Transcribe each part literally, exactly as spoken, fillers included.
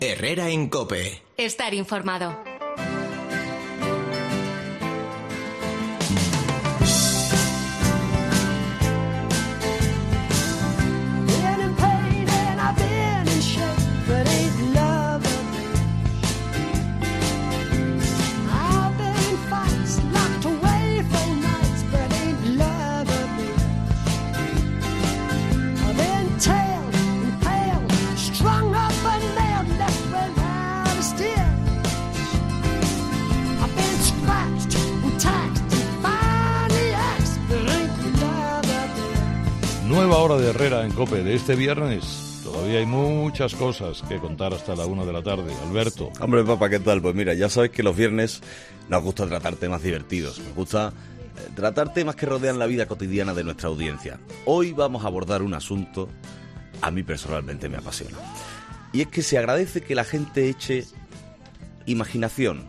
Herrera en COPE. Estar informado. Nueva hora de Herrera en COPE de este viernes. Todavía hay muchas cosas que contar hasta la una de la tarde. Alberto. Hombre, papá, ¿qué tal? Pues mira, ya sabes que los viernes nos gusta tratar temas divertidos. Nos gusta eh, tratar temas que rodean la vida cotidiana de nuestra audiencia. Hoy vamos a abordar un asunto a mí personalmente me apasiona. Y es que se agradece que la gente eche imaginación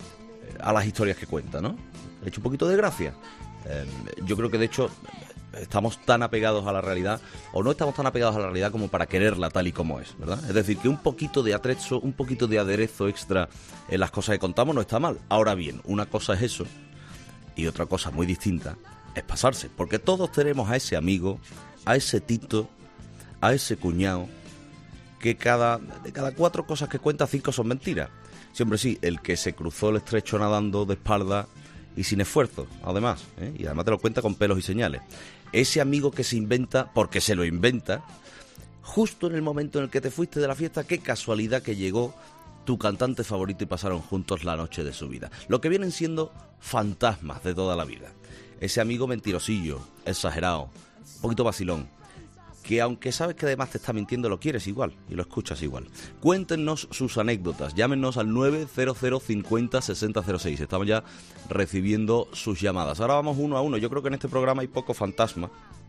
a las historias que cuenta, ¿no? Le eche un poquito de gracia. Eh, yo creo que, de hecho, estamos tan apegados a la realidad, o no estamos tan apegados a la realidad como para quererla tal y como es, ¿verdad? Es decir, que un poquito de atrezo, un poquito de aderezo extra en las cosas que contamos no está mal. Ahora bien, una cosa es eso, y otra cosa muy distinta es pasarse. Porque todos tenemos a ese amigo, a ese tito, a ese cuñado, que cada, de cada cuatro cosas que cuenta, cinco son mentiras. Siempre sí, el que se cruzó el estrecho nadando de espalda y sin esfuerzo, además, ¿eh? Y además te lo cuenta con pelos y señales. Ese amigo que se inventa, porque se lo inventa, justo en el momento en el que te fuiste de la fiesta, qué casualidad que llegó tu cantante favorito y pasaron juntos la noche de su vida. Lo que vienen siendo fantasmas de toda la vida. Ese amigo mentirosillo, exagerado, un poquito vacilón, que aunque sabes que además te está mintiendo, lo quieres igual y lo escuchas igual. Cuéntenos sus anécdotas, llámenos al nueve cero cero cincuenta sesenta cero seis. Estamos ya recibiendo sus llamadas. Ahora vamos uno a uno. Yo creo que en este programa hay poco fantasma,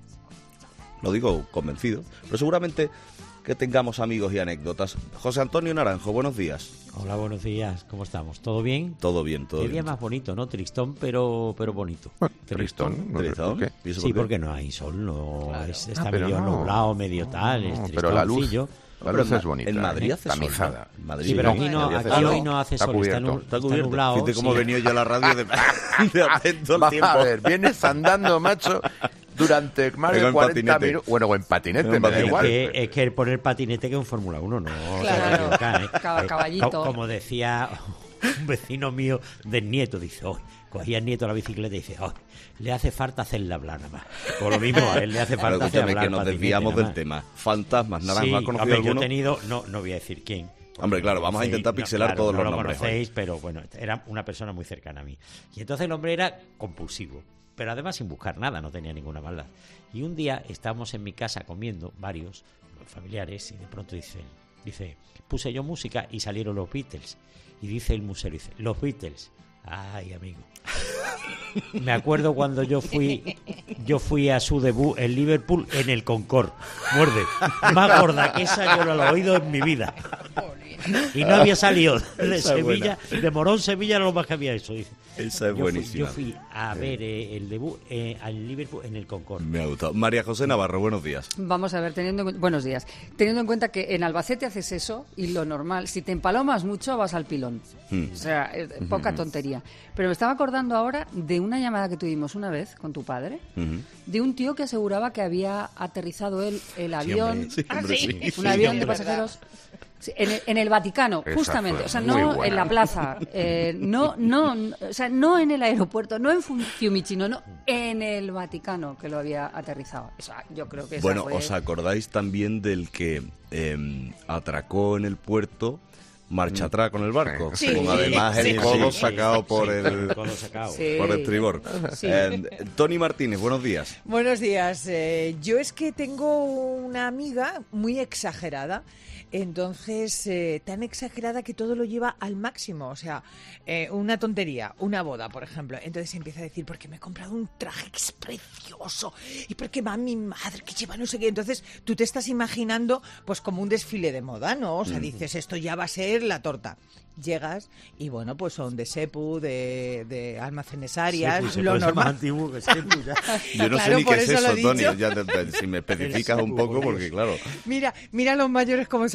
lo digo convencido, pero seguramente que tengamos amigos y anécdotas. José Antonio Naranjo, buenos días. Hola, buenos días, ¿cómo estamos? ¿Todo bien? Todo bien, todo Qué bien. día más bonito, ¿no? Tristón, pero pero bonito. Tristón, no sé ¿Tristón? por qué. ¿Y eso Sí, por qué? porque no hay sol, no Claro. es- está Ah, pero medio no. nublado, medio tal, es No, pero la luz, tristoncillo. la Pero luz en es Ma- bonita. en Madrid ¿eh? hace sol, Tamizada. ¿no? Madrid Sí, pero no. aquí, no, Madrid hace aquí sol. hoy no hace Está sol, está, cubierto. nu- Está está cubierto. nublado. Fíjate cómo sí. he venido yo a la radio de, de atento al Vamos tiempo. a ver, vienes andando, macho, durante más Vengo de en cuarenta patinete. minutos. Bueno, o en patinete, Vengo en me da patinete. igual. Es que, es que poner patinete que es un Fórmula uno, no Claro. se equivocan, ¿eh? Cab- Eh, caballito. co- Como decía un vecino mío del nieto, dice, hoy cogía el nieto la bicicleta y dice, hoy le hace falta hacerla hablar nada más. Por lo mismo, a él le hace Pero falta hacer escúchame, hablar que nos patinete, desviamos nada del más. tema. Fantasmas, Naranjo, Sí, ¿has conocido hombre, yo alguno? he tenido, no, no voy a decir quién. Hombre, claro, vamos a Sí, intentar no, pixelar claro, todos no los lo nombres hoy. conocéis, pero bueno, era una persona muy cercana a mí. Y entonces el hombre era compulsivo, pero además sin buscar nada, no tenía ninguna maldad. Y un día estábamos en mi casa comiendo, varios familiares, y de pronto dice, dice, puse yo música y salieron los Beatles. Y dice el musero, dice, los Beatles. Ay, amigo. Me acuerdo cuando yo fui yo fui a su debut en Liverpool en el Concorde. Muerde. Más gorda que esa yo no la he oído en mi vida. Y no había salido de Esa es Sevilla, de Morón, Sevilla, lo más que había eso. Dice. Esa es Yo fui, buenísima. yo fui a ver eh, el debut eh, al Liverpool en el Concorde. Me ha gustado. María José Navarro, buenos días. Vamos a ver, teniendo en- buenos días. Teniendo en cuenta que en Albacete haces eso y lo normal, si te empalomas mucho vas al pilón. Hmm. O sea, eh, poca tontería. Pero me estaba acordando ahora de una llamada que tuvimos una vez con tu padre, Ujú. de un tío que aseguraba que había aterrizado él el avión, hombre, sí, Ah, hombre, sí, sí. un Sí, avión hombre. de pasajeros. Sí, en, el, en el Vaticano, Esa justamente, fue o sea, muy no buena. en la plaza, eh, no, no, no, o sea, no en el aeropuerto, no en Fu- Fiumicino, no, en el Vaticano que lo había aterrizado. O sea, yo creo que esa Bueno, fue... ¿os acordáis también del que eh, atracó en el puerto, marcha atrás con el barco? Sí. Con además Sí, el sí, codo sí, sacado por Sí, el... codo sacado. Sí. Por el tribor. Sí. Eh, Tony Martínez, buenos días. Buenos días. Eh, yo es que tengo una amiga muy exagerada. Entonces, eh, tan exagerada que todo lo lleva al máximo. O sea, eh, una tontería, una boda, por ejemplo. Entonces empieza a decir, porque me he comprado un traje que es precioso y porque va mi madre que lleva no sé qué. Entonces, tú te estás imaginando pues como un desfile de moda, ¿no? O sea, dices, esto ya va a ser la torta. Llegas y, bueno, pues son de Sepu, de, de almacenes Arias, Sí, pues, lo pues, es más normal. antiguo que Sepu, ya. Yo no Claro, sé ni por qué es eso lo eso, he Tony. dicho. Ya te- te- si me especificas un poco, porque claro... Mira, mira a los mayores cómo se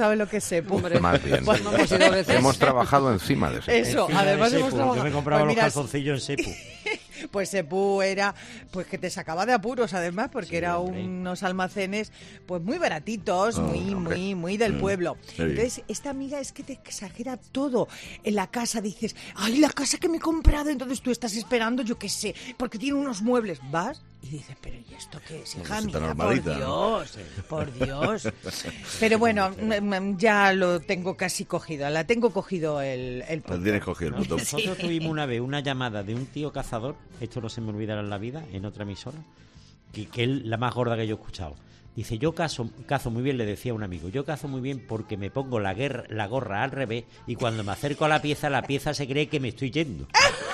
sabe lo que es sepu. Hombre, Más bien. pues no hemos ido a veces. Hemos trabajado encima de eso. Eso, Encima además de hemos Sepu. trabajado. Yo me compraba Pues los mira, calzoncillos en Sepu. Pues Sepu era, pues que te sacaba de apuros además, porque Sí, era hombre. unos almacenes pues muy baratitos, Oh, muy, hombre. muy, muy del Mm, pueblo. qué bien. Entonces, esta amiga es que te exagera todo. En la casa dices, ay, la casa que me he comprado, entonces tú estás esperando, yo qué sé, porque tiene unos muebles. Vas y dices, pero ¿y esto qué es, hija Pues está mía? Por normalita, ¿no? Dios, por Dios. Pero bueno, mm, mm, ya lo tengo casi cogido, la tengo cogido el, el Lo punto. tienes cogido el puto. Nosotros tuvimos una vez una llamada de un tío cazador, esto no se me olvidará en la vida, en otra emisora, que, que es la más gorda que yo he escuchado. Dice, yo cazo, cazo muy bien, le decía a un amigo, yo cazo muy bien porque me pongo la, guerra, la gorra al revés y cuando me acerco a la pieza, la pieza se cree que me estoy yendo.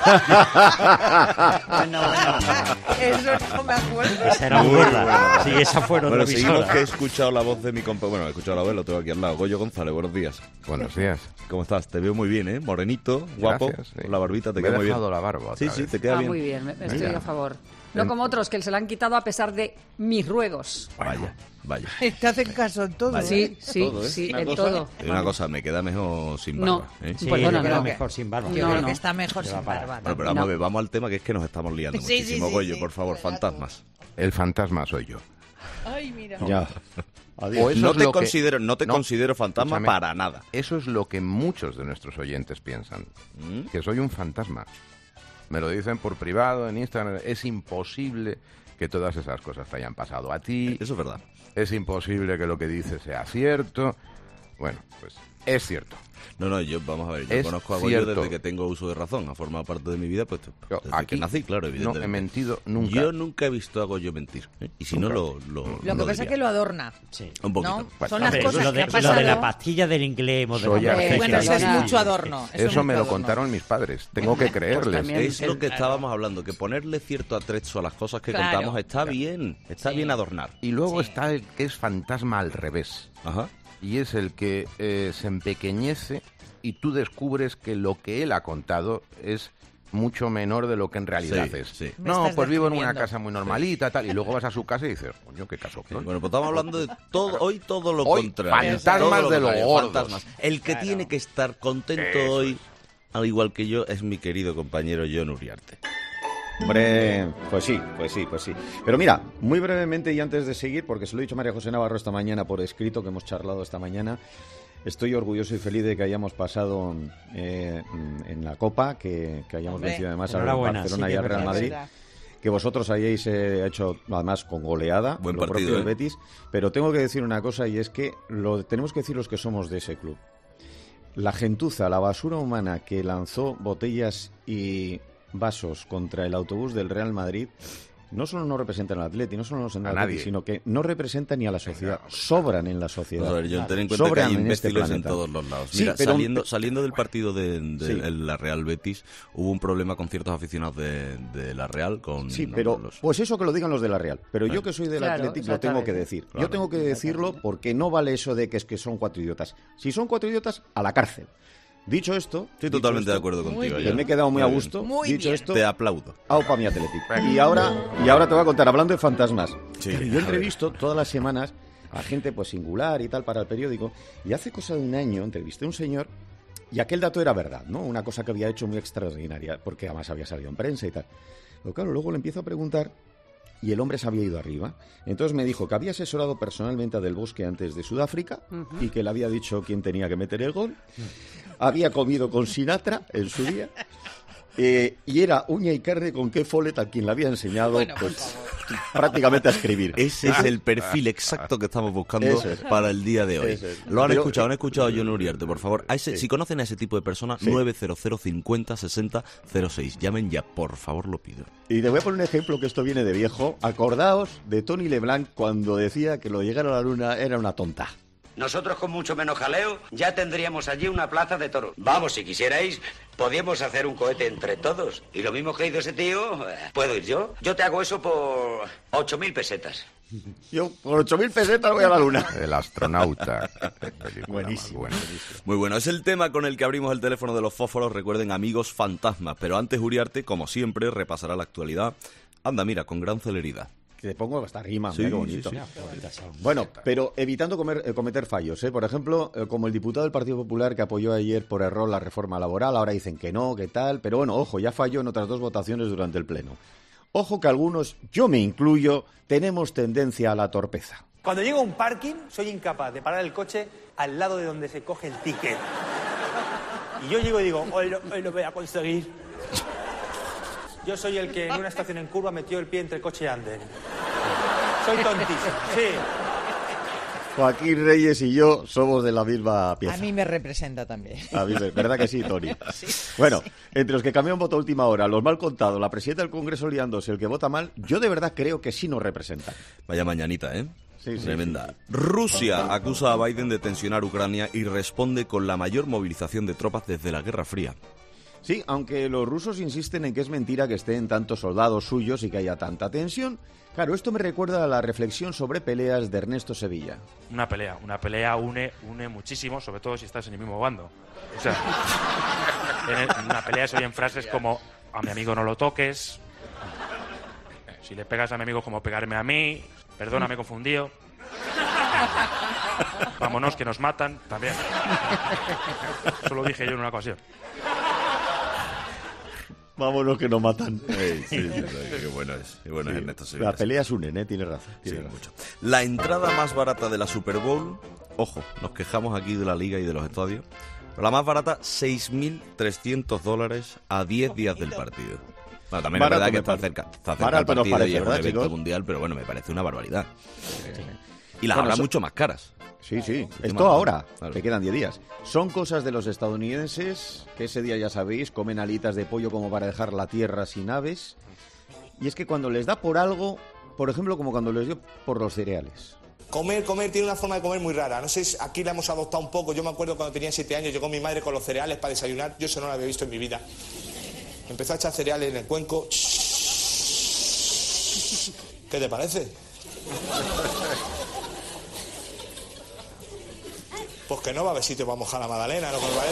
Bueno, bueno. Eso no me acuerdo. Esa era muy gorda. Sí, esa fue en otra Bueno, seguimos emisora. que he escuchado la voz de mi compañero. Bueno, he escuchado la voz, lo tengo aquí al lado. Goyo González, buenos días. Buenos días. ¿Cómo estás? Te veo muy bien, ¿eh? Morenito, guapo, Gracias, sí. con la barbita, te Me he queda muy bien. dejado la barba Sí, otra sí, vez. te queda Ah, bien. muy bien, me- estoy Venga. a favor. No como otros que se la han quitado a pesar de mis ruegos. Vaya, vaya. Te hacen caso en todo. Vaya. ¿eh? Sí, sí, Todo, ¿eh? sí, Una en cosa- todo. Te digo una cosa, me queda mejor sin No. barba. ¿eh? Sí, Pues yo bueno, creo no. mejor sin barba. Yo No, creo no. que está mejor Se sin va para- barba. Bueno, pero No. vamos a ver, vamos al tema que es que nos estamos liando Sí, sí, muchísimo. sí, Goyo, sí. por favor, fantasmas. El fantasma soy yo. Ay, mira. Ya. O Adiós. eso No es te lo que- considero, no te no, considero fantasma escúchame. para nada. Eso es lo que muchos de nuestros oyentes piensan. ¿Mm? Que soy un fantasma. Me lo dicen por privado, en Instagram. Es imposible que todas esas cosas te hayan pasado a ti. Eso es verdad. Es imposible que lo que dices sea cierto. Bueno, pues es cierto. No, no, yo, vamos a ver, yo Es conozco a Goyo cierto. desde que tengo uso de razón. Ha formado parte de mi vida, pues Yo desde aquí que nací, claro, no evidentemente. he mentido nunca. Yo nunca he visto a Goyo mentir. ¿eh? Y si no, lo, lo, Lo que pasa es diría. que lo adorna. Sí. Un poquito. ¿No? Pues, Son las Hombre, cosas lo que de, ha lo pasado. de la pastilla del inglés hemos Soy dejado artista. de Bueno, eso es Perdona. mucho adorno. Eso, es me lo mucho contaron mis padres. Tengo que creerles. también. Es lo El- que estábamos hablando, que ponerle cierto atrecho a las cosas que Claro. contamos está bien, está bien adornar. Y luego está el que es fantasma al revés. Ajá. Y es el que eh, se empequeñece y tú descubres que lo que él ha contado es mucho menor de lo que en realidad Sí, es. sí. Me No, estás pues vivo en una describiendo. casa muy normalita, tal, y luego vas a su casa y dices, coño, qué caso. Bueno, pues estamos hablando de todo, hoy todo lo Hoy, contrario. fantasmas Todo de lo contrario, gordos. fantasmas. El que Claro. tiene que estar contento Eso hoy, al igual que yo, es mi querido compañero John Uriarte. Hombre, pues sí, pues sí, pues sí. Pero mira, muy brevemente y antes de seguir, porque se lo he dicho a María José Navarro esta mañana por escrito, que hemos charlado esta mañana, estoy orgulloso y feliz de que hayamos pasado eh, en la Copa, que, que hayamos Hombre, vencido además al enhorabuena, Barcelona sí y que al es Real verdad. Madrid. Verdad. Que vosotros hayáis eh, hecho, además, con goleada, Buen lo partido, propio del ¿eh? Betis. Pero tengo que decir una cosa, y es que lo tenemos que decir los que somos de ese club. La gentuza, la basura humana que lanzó botellas y vasos contra el autobús del Real Madrid, no solo no representan al Atleti, no solo no representan A al Atleti, nadie. sino que no representan ni a la sociedad. Sobran en la sociedad. Vamos a ver, John, ten en cuenta que Sobran hay en este imbéciles en planeta. todos los lados. Sí, Mira, pero- saliendo, saliendo del partido de, de Sí. el- la Real Betis, hubo un problema con ciertos aficionados de, de la Real. Con Sí, pero los- pues eso que lo digan los de la Real. Pero yo que soy del Claro, Athletic lo tengo que exactamente. decir. Claro. Yo tengo que decirlo porque no vale eso de que es que son cuatro idiotas. Si son cuatro idiotas, a la cárcel. Dicho esto, Estoy dicho totalmente de esto, acuerdo contigo. que John. me he quedado muy a bien. gusto. Muy Dicho bien. esto, Te aplaudo. aupa mi Athletic. Y ahora, y ahora te voy a contar, hablando de fantasmas. Sí, Claro, a yo ver. entrevisto todas las semanas a gente pues singular y tal para el periódico. Y hace cosa de un año entrevisté a un señor y aquel dato era verdad, ¿no? Una cosa que había hecho muy extraordinaria, porque además había salido en prensa y tal. Pero claro, luego le empiezo a preguntar y el hombre se había ido arriba. Entonces me dijo que había asesorado personalmente a Del Bosque antes de Sudáfrica y que le había dicho quién tenía que meter el gol. Había comido con Sinatra en su día. Eh, y era uña y carne con qué Follett a quien le había enseñado Bueno, por pues, prácticamente a escribir. Ese es el perfil exacto que estamos buscando Eso es. para el día de hoy. Eso es. Lo han Pero- escuchado, han escuchado a John Uriarte, por favor. A ese, Si conocen a ese tipo de personas, Sí. nueve cero cero cincuenta sesenta cero seis. Llamen ya, por favor, lo pido. Y te voy a poner un ejemplo que esto viene de viejo. Acordaos de Tony LeBlanc cuando decía que lo de llegar a la luna era una tonta. Nosotros con mucho menos jaleo ya tendríamos allí una plaza de toros. Vamos, si quisierais, podíamos hacer un cohete entre todos. Y lo mismo que hizo ese tío, eh, ¿puedo ir yo? Yo te hago eso por ocho mil pesetas. Yo por ocho mil pesetas voy a la luna. El astronauta. Qué película más Buenísimo, buena. Muy bueno, es el tema con el que abrimos el teléfono de los fósforos. Recuerden, amigos fantasmas. Pero antes, Uriarte, como siempre, repasará la actualidad. Anda, mira, con gran celeridad. Que te pongo hasta rima, Sí, mira qué sí, bonito. sí. Bueno, pero evitando comer- eh, cometer fallos, ¿eh? Por ejemplo, eh, como el diputado del Partido Popular que apoyó ayer por error la reforma laboral, ahora dicen que no, que tal, pero bueno, ojo, ya falló en otras dos votaciones durante el Pleno. Ojo que algunos, yo me incluyo, tenemos tendencia a la torpeza. Cuando llego a un parking, soy incapaz de parar el coche al lado de donde se coge el ticket. Y yo llego y digo, hoy lo, hoy lo voy a conseguir. Yo soy el que en una estación en curva metió el pie entre coche y andén. Soy tontísimo, sí. Joaquín Reyes y yo somos de la misma pieza. A mí me representa también. A mí, ¿verdad que sí, Tony? Bueno, entre los que cambian voto a última hora, los mal contados, la presidenta del Congreso liándose, el que vota mal, yo de verdad creo que sí nos representan. Vaya mañanita, ¿eh? Sí, sí, Tremenda. Rusia acusa a Biden de tensionar Ucrania y responde con la mayor movilización de tropas desde la Guerra Fría. Sí, aunque los rusos insisten en que es mentira que estén tantos soldados suyos y que haya tanta tensión. Claro, esto me recuerda a la reflexión sobre peleas de Ernesto Sevilla. Una pelea, una pelea une, une muchísimo, sobre todo si estás en el mismo bando. O sea, en, el- en una pelea se oyen frases como, a mi amigo no lo toques, si le pegas a mi amigo es como pegarme a mí, perdona, me he confundido, vámonos que nos matan, también. Eso lo dije yo en una ocasión. Vámonos que nos matan. Ey, sí, sí, sí, qué bueno es, qué bueno es Sí, Ernesto Sevilla. las peleas unen, ¿eh? Tienes razón. Sí, tienes razón. mucho. La entrada más barata de la Super Bowl, ojo, nos quejamos aquí de la liga y de los estadios, pero la más barata, seis mil trescientos dólares a diez días del partido. Bueno, también Barato es verdad que me está parece. cerca, está cerca Barato el nos partido parece, y es un ¿verdad, evento chicos? mundial, pero bueno, me parece una barbaridad. Y las Bueno, habrá eso- mucho más caras. Sí, sí. Qué Esto mal, ahora, claro. que quedan diez días. Son cosas de los estadounidenses, que ese día ya sabéis, comen alitas de pollo como para dejar la tierra sin aves. Y es que cuando les da por algo, por ejemplo, como cuando les dio por los cereales. Comer, comer, tiene una forma de comer muy rara. No sé si aquí la hemos adoptado un poco. Yo me acuerdo cuando tenía siete años, llegó mi madre con los cereales para desayunar. Yo eso no lo había visto en mi vida. Empezó a echar cereales en el cuenco. ¿Qué te parece? Pues que no va a haber sitio para mojar la magdalena, lo que me parece.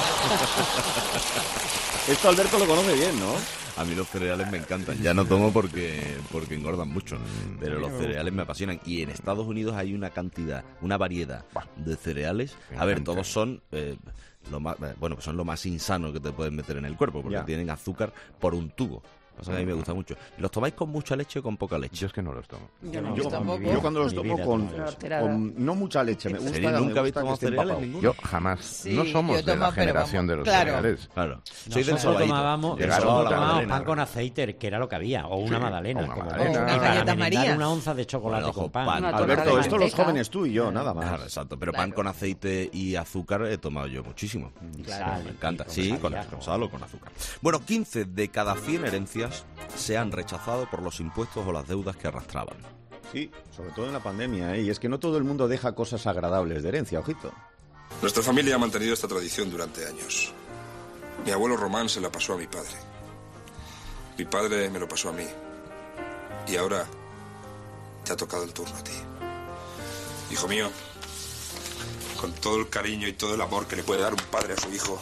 Vamos. Esto Alberto lo conoce bien, ¿no? A mí los cereales me encantan. Ya no tomo porque, porque engordan mucho, pero los cereales me apasionan. Y en Estados Unidos hay una cantidad, una variedad de cereales. A ver, todos son eh, lo más, bueno, pues son lo más insano que te pueden meter en el cuerpo, porque Ya. tienen azúcar por un tubo. O sea, que a mí me gusta mucho. ¿Los tomáis con mucha leche o con poca leche? Yo es que no los tomo. Yo no, Yo, yo tampoco. yo cuando los Mi tomo vida con, tomo leche. con no mucha leche, me gusta, serio? me ¿Nunca gusta habéis que tomado esté cereales empapado. ninguno? Yo jamás. Sí, no somos yo de tomo, la pero generación vamos, de los claro. cereales. Claro. Soy del Nosotros sobadito. tomábamos, Del Llegaron nosotros sobado, otra tomábamos magdalena. pan con aceite, que era lo que había, o una Sí, magdalena. o una como- magdalena. y Una para galleta merendar María. una onza de chocolate Bueno, con pan. pan. Una torta Alberto, de esto los manteca. jóvenes tú y yo, nada más. Claro, exacto. Pero pan con aceite y azúcar he tomado yo muchísimo. Sal, Me encanta. y con Sí, sal, con, ya. con sal o con azúcar. Bueno, quince de cada cien herencias se han rechazado por los impuestos o las deudas que arrastraban. Sí, sobre todo en la pandemia, ¿eh? Y es que no todo el mundo deja cosas agradables de herencia, ojito. Nuestra familia ha mantenido esta tradición durante años. Mi abuelo Román se la pasó a mi padre. Mi padre me lo pasó a mí. Y ahora te ha tocado el turno a ti. Hijo mío, con todo el cariño y todo el amor que le puede dar un padre a su hijo,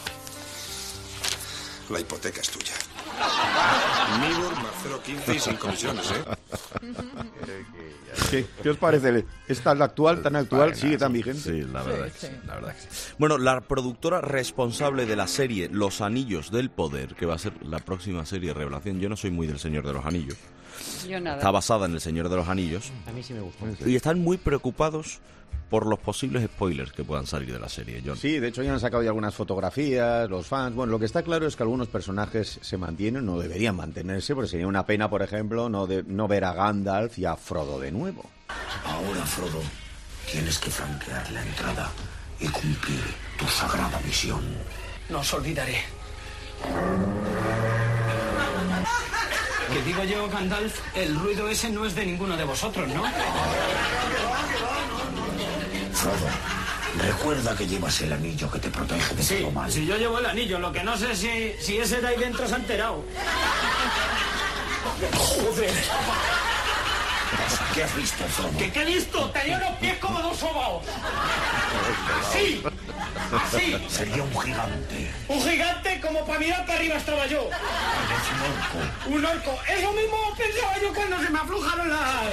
la hipoteca es tuya. Mibor más cero coma quince y sin comisiones, ¿eh? ¿Qué, ¿Qué os parece? ¿Es tan actual, tan actual, sigue tan vigente? Sí, la verdad, que sí, la verdad que sí. Bueno, la productora responsable de la serie Los Anillos del Poder, que va a ser la próxima serie de revelación, yo no soy muy del Señor de los Anillos, Yo nada. está basada en el Señor de los Anillos, A mí sí me gustó. y están muy preocupados por los posibles spoilers que puedan salir de la serie, John. Sí, de hecho ya han sacado ya algunas fotografías, los fans. Bueno, lo que está claro es que algunos personajes se mantienen, no deberían mantenerse, porque sería una pena, por ejemplo, no, de, no ver a Gandalf y a Frodo de nuevo. Ahora, Frodo, tienes que franquear la entrada y cumplir tu sagrada misión. No os olvidaré. Que digo yo, Gandalf, el ruido ese no es de ninguno de vosotros, ¿no? Frodo, recuerda que llevas el anillo que te protege de Sí, todo mal. si yo llevo el anillo, lo que no sé si, si ese de ahí dentro se ha enterado. ¡Joder! ¿Qué has visto, Frodo? ¿Qué, qué he visto? Tenía unos pies como dos sobaos. ¡Sí! Así. Sería un gigante. Un gigante como para mirar para arriba estaba yo. Es un orco. Un orco. Eso mismo pensaba yo cuando se me aflojaron las...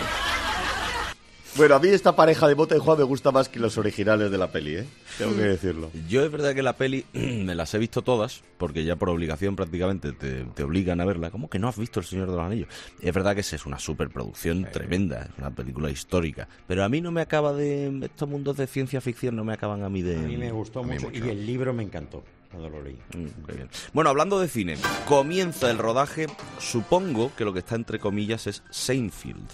Bueno, a mí esta pareja de Bota y Juan me gusta más que los originales de la peli, ¿eh? Tengo que decirlo. Yo es verdad que la peli me las he visto todas, porque ya por obligación prácticamente te, te obligan a verla. ¿Cómo que no has visto El Señor de los Anillos? Es verdad que es una superproducción sí. tremenda, es una película histórica, pero a mí no me acaba de... Estos mundos de ciencia ficción no me acaban a mí de... A mí me gustó mucho, mucho y el libro me encantó cuando lo leí. Mm, muy bien. Bueno, hablando de cine, comienza el rodaje, supongo que lo que está entre comillas es Seinfeld,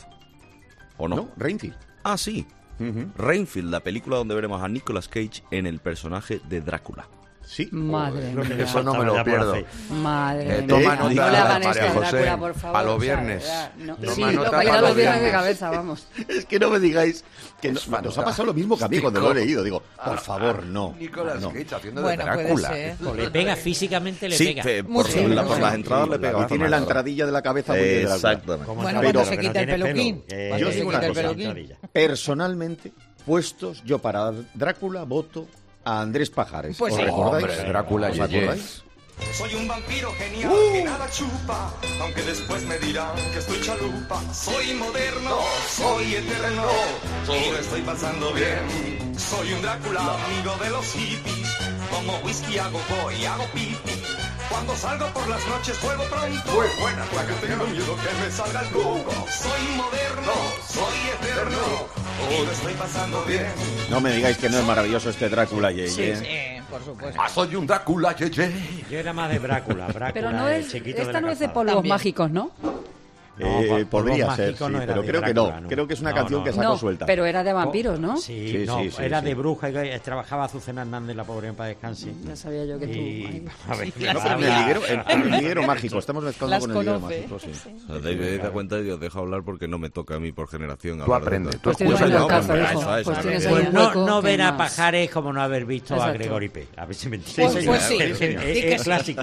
¿o no? No, Renfield. Ah, sí. Uh-huh. Renfield, la película donde veremos a Nicolas Cage en el personaje de Drácula. Sí. Madre oh, mía. Eso no me lo pierdo. Madre eh, mía. Toma nota, no le hagan María esto a José, Drácula, por favor. a los o sea, viernes. no, Toma sí, nota para ir a para los los viernes de viernes. cabeza, vamos. Es que no me digáis que no, nos ha pasado lo mismo que a mí cuando lo he leído. Digo, por favor, no. Nicolas no. Cage haciendo Bueno, de puede Drácula. ser. O le pega físicamente, le sí, pega. Fe, por, Mucho, la, mucho. por las entradas le pega. Y tiene la entradilla de la cabeza muy de Drácula. Exactamente. Como Bueno, está cuando viendo se que quita el no tiene peluquín. pelo, eh, Cuando Yo se digo quita una el cosa. peluquín. Personalmente, puestos, yo para Drácula voto a Andrés Pajares. Pues ¿Os sí. recordáis? Hombre, Drácula, ¿Os ye, ye. acordáis? Soy un vampiro genial que nada chupa, aunque después me dirán que estoy chalupa. Soy moderno, soy eterno, y lo estoy pasando bien. Soy un Drácula, amigo de los hippies, como whisky hago boy, hago pipi. Cuando salgo por las noches juego pronto. Muy buena, la que tengo miedo que me salga el cubo. Soy moderno, soy eterno, y lo estoy pasando bien. No me digáis que no es maravilloso este Drácula, ye, Sí, ye. sí, por supuesto. Ah, soy un Drácula, ye, ye. Yo era más de Drácula, Drácula, Pero no el es, chiquito de esta la no es de calzada. polvos También. mágicos, ¿no? No, Eh, polvos podría ser, mágicos sí, no era pero de creo que Drácula, no. Creo que es una No, canción no, que no. sacó No, suelta. pero era de vampiros, ¿no? Sí, Sí, no, sí, sí, era sí. de bruja y trabajaba Azucena Hernández, la pobre en paz descanse. Ya sabía yo que tú... Y, ay. a ver, Sí, No, pero en el liguero, en- en el liguero mágico. Estamos mezclando Las con el liguero conoce. mágico, sí. O sea, David, da cuenta que os dejo hablar porque no me toca a mí por generación. Tú hablar de aprendes, todo. tú Pues tienes escuchas. ahí el No, cazo, pues, hijo. eso, eso, Pues eso, tienes eso. ahí Pues un no, hueco, no ¿qué ver a más? Pajares como no haber visto a Exacto. Gregory P. A ver si me entiendes. Pues- señor, pues sí, sí, Es, señor. es- Sí que es sí. clásico.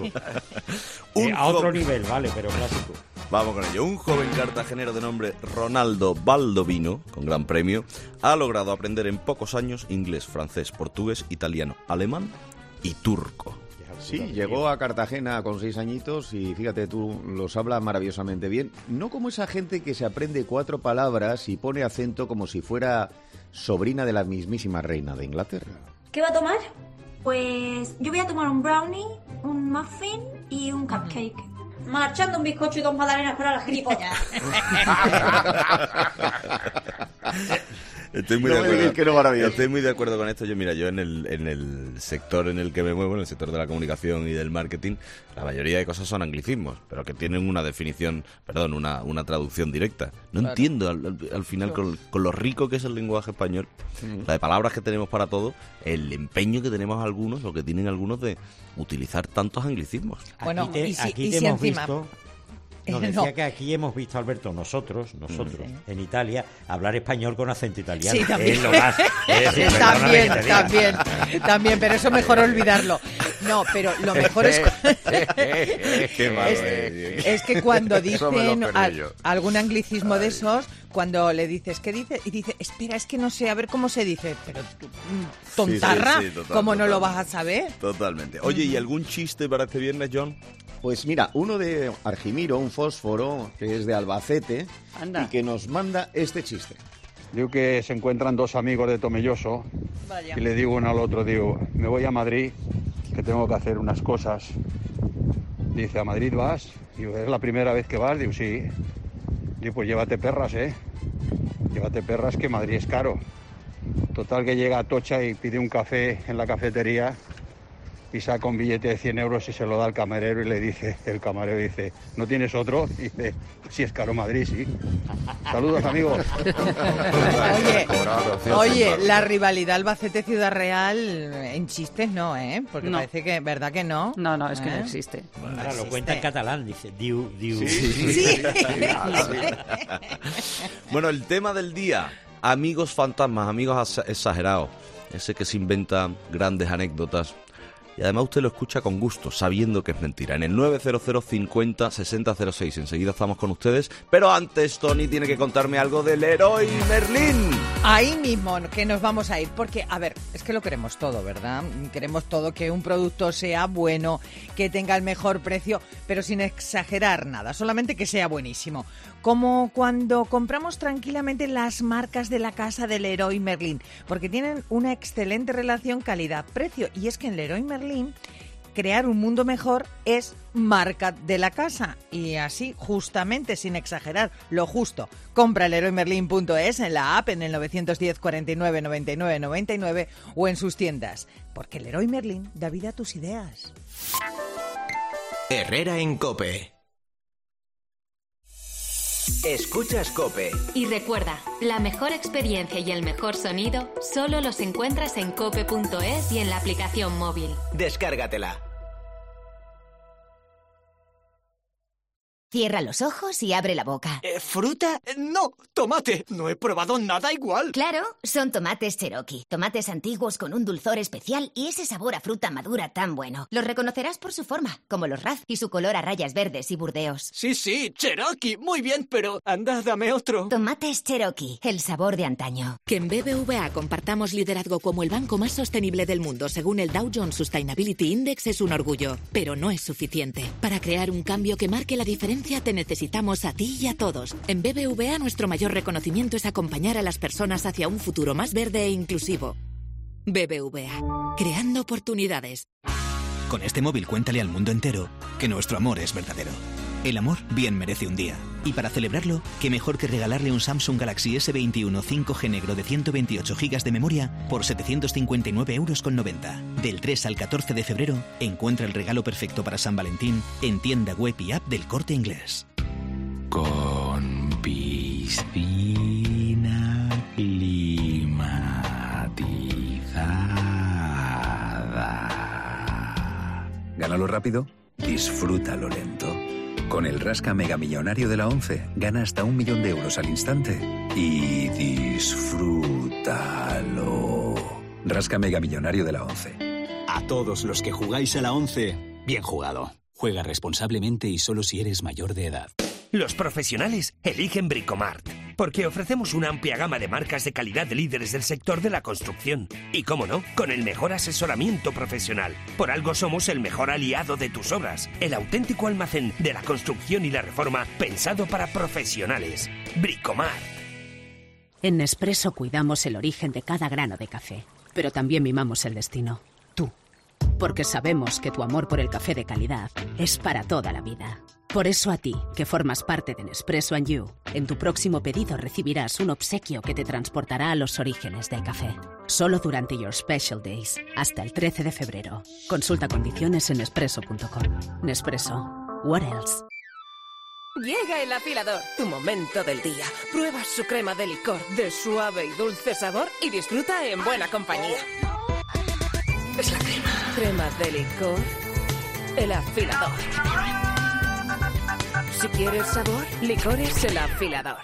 Un Eh, a otro jo- nivel, vale, pero clásico. Vamos con ello. Un joven cartagenero de nombre Ronaldo Baldovino, con gran premio, ha logrado aprender en pocos años inglés, francés, portugués, italiano, alemán y turco. Sí, llegó a Cartagena con seis añitos y fíjate tú, los habla maravillosamente bien. No como esa gente que se aprende cuatro palabras y pone acento como si fuera sobrina de la mismísima reina de Inglaterra. ¿Qué va a tomar? Pues yo voy a tomar un brownie, un muffin y un cupcake. Marchando un bizcocho y dos magdalenas para las gilipollas. Estoy muy No de me acuerdo. digáis que no, maravilloso. Estoy muy de acuerdo con esto. Yo, mira, yo en el, en el sector en el que me muevo, en el sector de la comunicación y del marketing, la mayoría de cosas son anglicismos, pero que tienen una definición, perdón, una, una traducción directa. No Claro. entiendo al, al- al final con, con lo rico que es el lenguaje español, la de palabras que tenemos para todo, el empeño que tenemos algunos, o que tienen algunos de utilizar tantos anglicismos. Bueno, aquí te, y si- aquí y te si hemos encima- visto... Eh, No, decía no. que aquí hemos visto, Alberto, nosotros, nosotros, Sí. en Italia, hablar español con acento italiano. Sí, también. Es lo más. Es decir, perdóname También, que te diga. también, también, pero eso mejor olvidarlo. No, pero lo mejor es, Qué malo, es, eh. es que cuando Eso me lo dicen perdí al- yo. algún anglicismo de esos, cuando le dices, ¿qué dice? Y dice, espera, es que no sé, a ver cómo se dice. Pero tú, mm, tontarra, Sí, sí, sí, total, ¿cómo no total. lo vas a saber? Totalmente. Oye, ¿y algún chiste para este viernes, John? Pues mira, uno de Argimiro, un fósforo, que es de Albacete, Anda. y que nos manda este chiste. Digo que se encuentran dos amigos de Tomelloso Vaya. y le digo uno al otro, digo, me voy a Madrid, que tengo que hacer unas cosas. Dice, ¿a Madrid vas? Digo, ¿es la primera vez que vas? Digo, sí. Digo, pues llévate perras, ¿eh? Llévate perras, que Madrid es caro. Total que llega a Atocha y pide un café en la cafetería y saca un billete de cien euros y se lo da al camarero y le dice, el camarero dice, ¿no tienes otro? Y dice, si es caro Madrid, sí. Saludos, amigos. Oye, Cobrado, cien oye, centavos. la rivalidad Albacete-Ciudad Real en chistes no, ¿eh? Porque No. parece que, ¿verdad que no? No, no, es que no ¿Eh? existe. Ahora lo cuenta en catalán, dice diu, diu. Sí. Bueno, el tema del día, amigos fantasmas, amigos as- exagerados, ese que se inventa grandes anécdotas y además usted lo escucha con gusto, sabiendo que es mentira. En el nueve cero cero cincuenta sesenta cero seis, enseguida estamos con ustedes, pero antes Tony tiene que contarme algo del Leroy Merlin. Ahí mismo que nos vamos a ir, porque, a ver, es que lo queremos todo, ¿verdad? Queremos todo, que un producto sea bueno, que tenga el mejor precio, pero sin exagerar nada, solamente que sea buenísimo. Como cuando compramos tranquilamente las marcas de la casa de Leroy Merlin, porque tienen una excelente relación calidad-precio. Y es que en Leroy Merlin, crear un mundo mejor es marca de la casa. Y así, justamente, sin exagerar, lo justo. Compra leroy merlin punto es en la app, en el nueve uno cero, cuarenta y nueve, noventa y nueve, noventa y nueve o en sus tiendas. Porque Leroy Merlin da vida a tus ideas. Herrera en COPE. Escuchas COPE. Y recuerda, la mejor experiencia y el mejor sonido solo los encuentras en cope punto es y en la aplicación móvil. Descárgatela. Cierra los ojos y abre la boca. Eh, ¿Fruta? No, tomate. No he probado nada igual. Claro, son tomates Cherokee. Tomates antiguos con un dulzor especial y ese sabor a fruta madura tan bueno. Los reconocerás por su forma, como los Raz y su color a rayas verdes y burdeos. Sí, sí, Cherokee. Muy bien, pero anda, dame otro. Tomates Cherokee, el sabor de antaño. Que en B B V A compartamos liderazgo como el banco más sostenible del mundo según el Dow Jones Sustainability Index es un orgullo, pero no es suficiente. Para crear un cambio que marque la diferencia te necesitamos a ti y a todos. En B B V A nuestro mayor reconocimiento es acompañar a las personas hacia un futuro más verde e inclusivo. B B V A, creando oportunidades. Con este móvil cuéntale al mundo entero que nuestro amor es verdadero. El amor bien merece un día. Y para celebrarlo, qué mejor que regalarle un Samsung Galaxy ese veintiuno cinco G negro de ciento veintiocho gigas de memoria por setecientos cincuenta y nueve euros con noventa. Del tres al catorce de febrero, encuentra el regalo perfecto para San Valentín en tienda web y app del Corte Inglés. Con piscina climatizada. Gánalo rápido, disfrútalo lento. Con el Rasca Mega Millonario de la ONCE, gana hasta un millón de euros al instante y disfrútalo. Rasca Mega Millonario de la ONCE. A todos los que jugáis a la ONCE, bien jugado. Juega responsablemente y solo si eres mayor de edad. Los profesionales eligen Bricomart, porque ofrecemos una amplia gama de marcas de calidad de líderes del sector de la construcción. Y cómo no, con el mejor asesoramiento profesional. Por algo somos el mejor aliado de tus obras, el auténtico almacén de la construcción y la reforma pensado para profesionales. Bricomart. En Nespresso cuidamos el origen de cada grano de café, pero también mimamos el destino, tú. Porque sabemos que tu amor por el café de calidad es para toda la vida. Por eso a ti, que formas parte de Nespresso and You, en tu próximo pedido recibirás un obsequio que te transportará a los orígenes del café. Solo durante Your Special Days, hasta el trece de febrero. Consulta condiciones en nespresso punto com. Nespresso. What else? Llega el afilador, tu momento del día. Prueba su crema de licor de suave y dulce sabor y disfruta en buena compañía. Es la crema. Crema de licor. El afilador. Si quieres sabor, licores el afilador.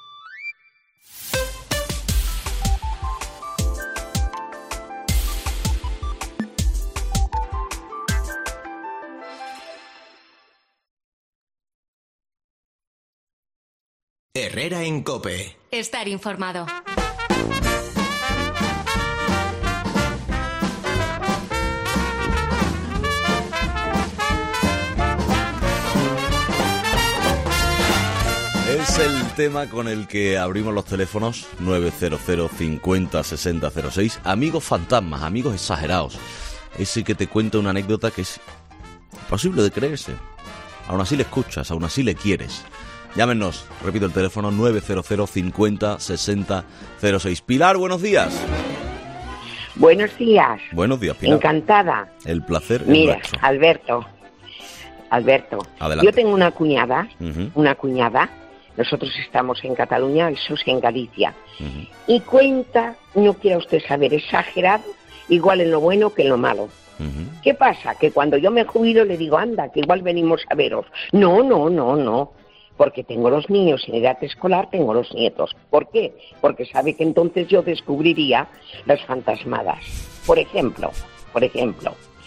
Herrera en COPE. Estar informado. Es el tema con el que abrimos los teléfonos nueve cero cero cincuenta sesenta cero seis. Amigos fantasmas, amigos exagerados. Ese que te cuenta una anécdota que es imposible de creerse. Aún así le escuchas, aún así le quieres. Llámenos, repito el teléfono nueve cero cero cincuenta sesenta cero seis. Pilar, buenos días. Buenos días. Buenos días, Pilar. Encantada. El placer es Mira, nuestro. Alberto. Alberto. Adelante. Yo tengo una cuñada, Uh-huh. una cuñada. Nosotros estamos en Cataluña, eso es en Galicia. Uh-huh. Y cuenta, no quiera usted saber, exagerado, igual en lo bueno que en lo malo. Uh-huh. ¿Qué pasa? Que cuando yo me jubilo le digo, anda, que igual venimos a veros. No, no, no, no. Porque tengo los niños en edad escolar, tengo los nietos. ¿Por qué? Porque sabe que entonces yo descubriría las fantasmadas. Por ejemplo, por ejemplo,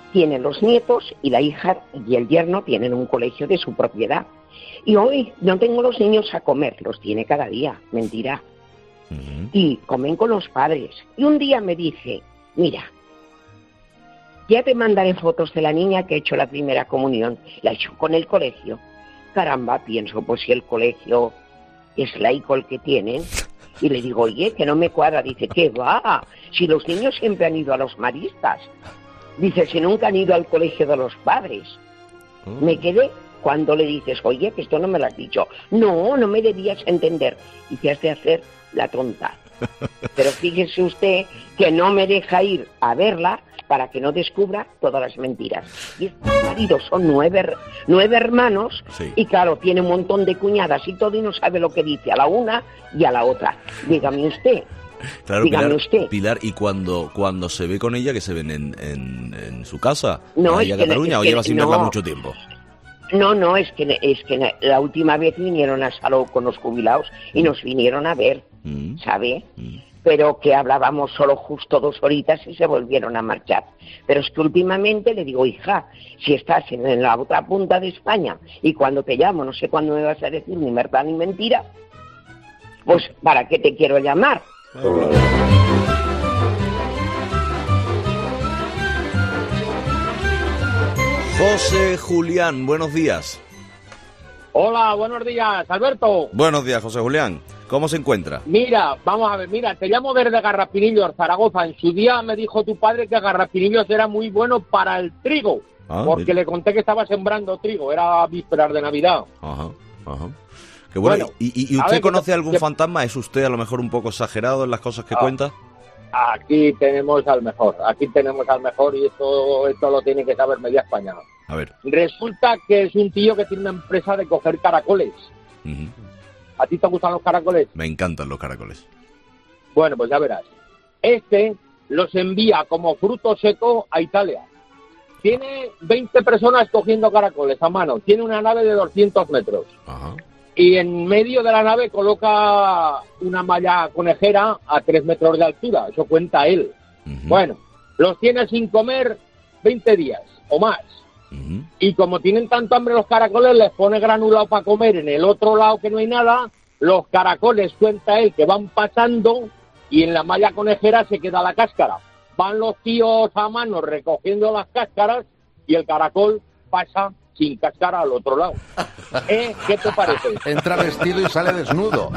tienen los nietos y la hija y el yerno tienen un colegio de su propiedad. Y hoy no tengo los niños a comer, los tiene cada día, mentira. Uh-huh. Y comen con los padres. Y un día me dice, mira, ya te mandaré fotos de la niña que ha hecho la primera comunión. La ha hecho con el colegio. Caramba, pienso, pues si el colegio es laico el que tienen. Y le digo, oye, que no me cuadra. Dice, ¿qué va? Si los niños siempre han ido a los maristas. Dice, si nunca han ido al colegio de los padres. Uh-huh. Me quedé cuando le dices, oye, que esto no me lo has dicho. No, no me debías entender. Y te has de hacer la tonta. Pero fíjese usted que no me deja ir a verla para que no descubra todas las mentiras. Y estos maridos son nueve, nueve hermanos, sí. Y claro, tiene un montón de cuñadas y todo y no sabe lo que dice a la una y a la otra. Dígame usted. Claro, Dígame Pilar, usted. Pilar, y cuando cuando se ve con ella, que se ven en, en, en su casa, no, en es que, Cataluña, es o que, lleva sin no. verla mucho tiempo. No, no, es que es que la última vez vinieron a Salou con los jubilados y nos vinieron a ver, mm. ¿sabe? Mm. Pero que hablábamos solo justo dos horitas y se volvieron a marchar. Pero es que últimamente le digo, hija, si estás en la otra punta de España y cuando te llamo no sé cuándo me vas a decir ni verdad ni mentira, pues ¿para qué te quiero llamar? José Julián, buenos días. Hola, buenos días, Alberto. Buenos días, José Julián. ¿Cómo se encuentra? Mira, vamos a ver, mira, te llamo desde Garrapinillos, Zaragoza. En su día me dijo tu padre que Garrapinillos era muy bueno para el trigo, ah, porque mira. Le conté que estaba sembrando trigo, era vísperas de Navidad. Ajá, ajá. Qué bueno. bueno ¿Y, y usted ver, conoce que, algún que... fantasma? ¿Es usted a lo mejor un poco exagerado en las cosas que ah. cuenta? Aquí tenemos al mejor, aquí tenemos al mejor y esto, esto lo tiene que saber media España. A ver. Resulta que es un tío que tiene una empresa de coger caracoles. Uh-huh. ¿A ti te gustan los caracoles? Me encantan los caracoles. Bueno, pues ya verás. Este los envía como fruto seco a Italia. Tiene veinte personas cogiendo caracoles a mano. Tiene una nave de doscientos metros. Ajá. Y en medio de la nave coloca una malla conejera a tres metros de altura. Eso cuenta él. Uh-huh. Bueno, los tiene sin comer veinte días o más. Uh-huh. Y como tienen tanto hambre los caracoles, les pone granulado para comer en el otro lado que no hay nada. Los caracoles, cuenta él, que van pasando y en la malla conejera se queda la cáscara. Van los tíos a mano recogiendo las cáscaras y el caracol pasa sin cáscara al otro lado. ¿Eh? ¿Qué te parece? Entra vestido y sale desnudo.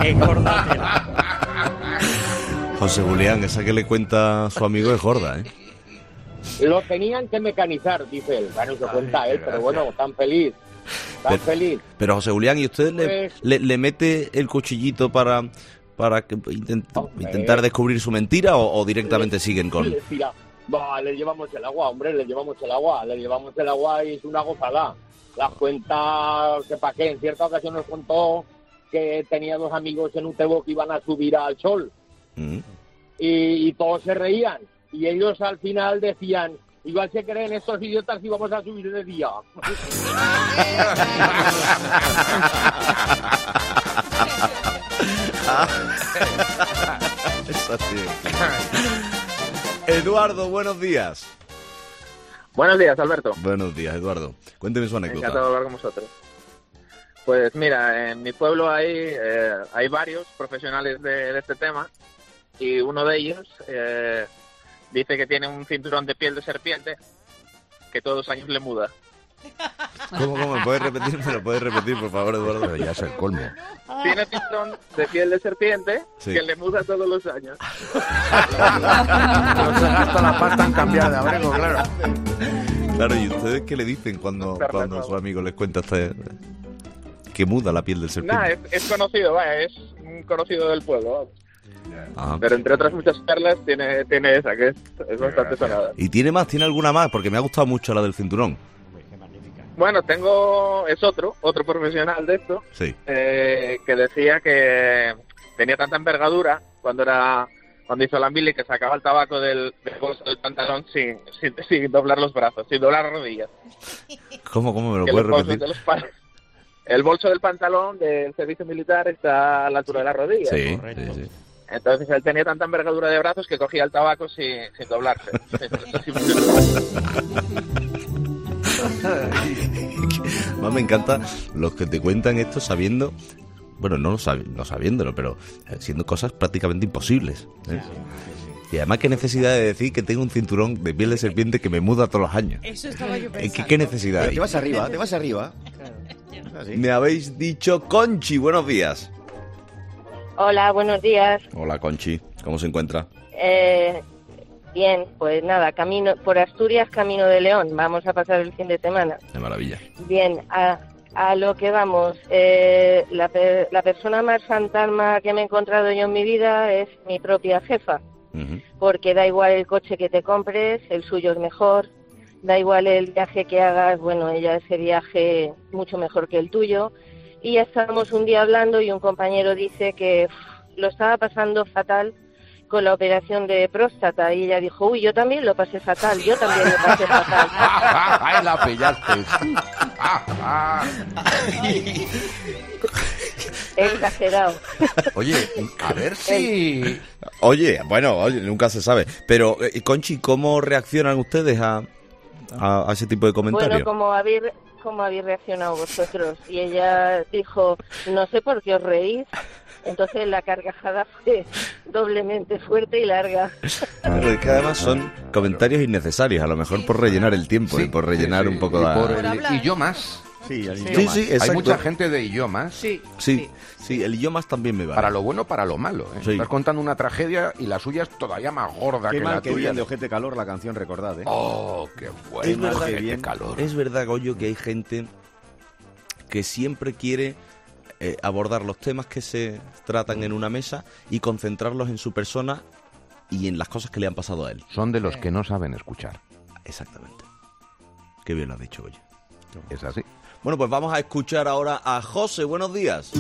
José Julián, esa que le cuenta su amigo es gorda, ¿eh? Lo tenían que mecanizar, dice él. Bueno, se cuenta él, pero bueno, tan feliz. Tan pero, feliz. Pero José Julián, ¿y usted pues... le, le, le mete el cuchillito para, para que intent, intentar descubrir su mentira o, o directamente siguen con...? Sí, tira. Va, le llevamos el agua, hombre, le llevamos el agua, le llevamos el agua y es una gozada. Las cuentas, que para qué, en cierta ocasión nos contó que tenía dos amigos en Utebo que iban a subir al sol. Mm. Y, y todos se reían. Y ellos al final decían, igual se creen estos idiotas que íbamos a subir de día. Eso sí. Eduardo, buenos días. Buenos días, Alberto. Buenos días, Eduardo. Cuénteme su anécdota. Encantado de hablar con vosotros. Pues mira, en mi pueblo hay, eh, hay varios profesionales de, de este tema y uno de ellos eh, dice que tiene un cinturón de piel de serpiente que todos los años le muda. ¿Cómo, cómo? ¿Me puedes repetir? ¿Me lo puedes repetir, por favor, Eduardo? Pero ya es el colmo. Tiene cinturón de piel de serpiente sí. que le muda todos los años. No se gasta la pasta en cambiar de abrigo, claro. Claro, ¿y ustedes qué le dicen cuando, cuando su amigo les cuenta esta, que muda la piel del serpiente? Nah, es, es conocido, vaya, es un conocido del pueblo. Ah. Pero entre otras muchas perlas tiene, tiene esa, que es, es bastante sonada. ¿Y tiene más? ¿Tiene alguna más? Porque me ha gustado mucho la del cinturón. Bueno, tengo, es otro, otro profesional de esto, sí. eh, que decía que tenía tanta envergadura cuando era cuando hizo la mili que sacaba el tabaco del, del bolso del pantalón sin, sin, sin doblar los brazos, sin doblar las rodillas. ¿Cómo, cómo me lo puedes repetir? El bolso del pantalón del servicio militar está a la altura de la rodilla. Sí, sí, sí. Entonces él tenía tanta envergadura de brazos que cogía el tabaco sin, sin doblarse. Además me encanta los que te cuentan esto sabiendo, bueno, no, sab- no sabiéndolo, pero siendo cosas prácticamente imposibles, ¿eh? Y además, ¿qué necesidad de decir que tengo un cinturón de piel de serpiente que me muda todos los años? Eso estaba yo pensando. ¿Qué, qué necesidad Pero hay? te vas arriba, te vas arriba. Así. Me habéis dicho Conchi, buenos días. Hola, buenos días. Hola Conchi, ¿cómo se encuentra? Eh, bien, pues nada, camino por Asturias, camino de León. Vamos a pasar el fin de semana. De maravilla. Bien, a, a lo que vamos. Eh, la, pe- la persona más fantasma que me he encontrado yo en mi vida es mi propia jefa. Uh-huh. Porque da igual el coche que te compres, el suyo es mejor, da igual el viaje que hagas, bueno, ella ese viaje mucho mejor que el tuyo. Y ya estábamos un día hablando y un compañero dice que uf, lo estaba pasando fatal con la operación de próstata y ella dijo, uy, yo también lo pasé fatal, yo también lo pasé fatal. ¡Ay, la pillaste! Exagerado. Oye, a ver si... Oye, bueno, oye, nunca se sabe. Pero, eh, Conchi, ¿cómo reaccionan ustedes a, a, a ese tipo de comentarios? Bueno, como habéis, como habéis reaccionado vosotros. Y ella dijo, no sé por qué os reís. Entonces la carcajada fue doblemente fuerte y larga. Pero es que además son comentarios innecesarios, a lo mejor por rellenar el tiempo y por rellenar sí, sí, un poco y la... por el- y yo más. Sí, el Sí, y yo más. sí, exacto. Hay mucha gente de y yo más. Sí, sí, sí, el y yo más también me va. Para lo bueno, para lo malo. ¿eh? Sí. Estás contando una tragedia y la suya es todavía más gorda Qué que mal la que tuya. bien de Ojete Calor la canción, recordad, ¿eh? Oh, qué bueno. Es verdad, Ojete bien. Calor. Es verdad, Goyo, que hay gente que siempre quiere eh, abordar los temas que se tratan en una mesa y concentrarlos en su persona y en las cosas que le han pasado a él. Son de los que no saben escuchar. Exactamente. Qué bien lo has dicho, Goyo. Es así. Bueno, pues vamos a escuchar ahora a José. Buenos días.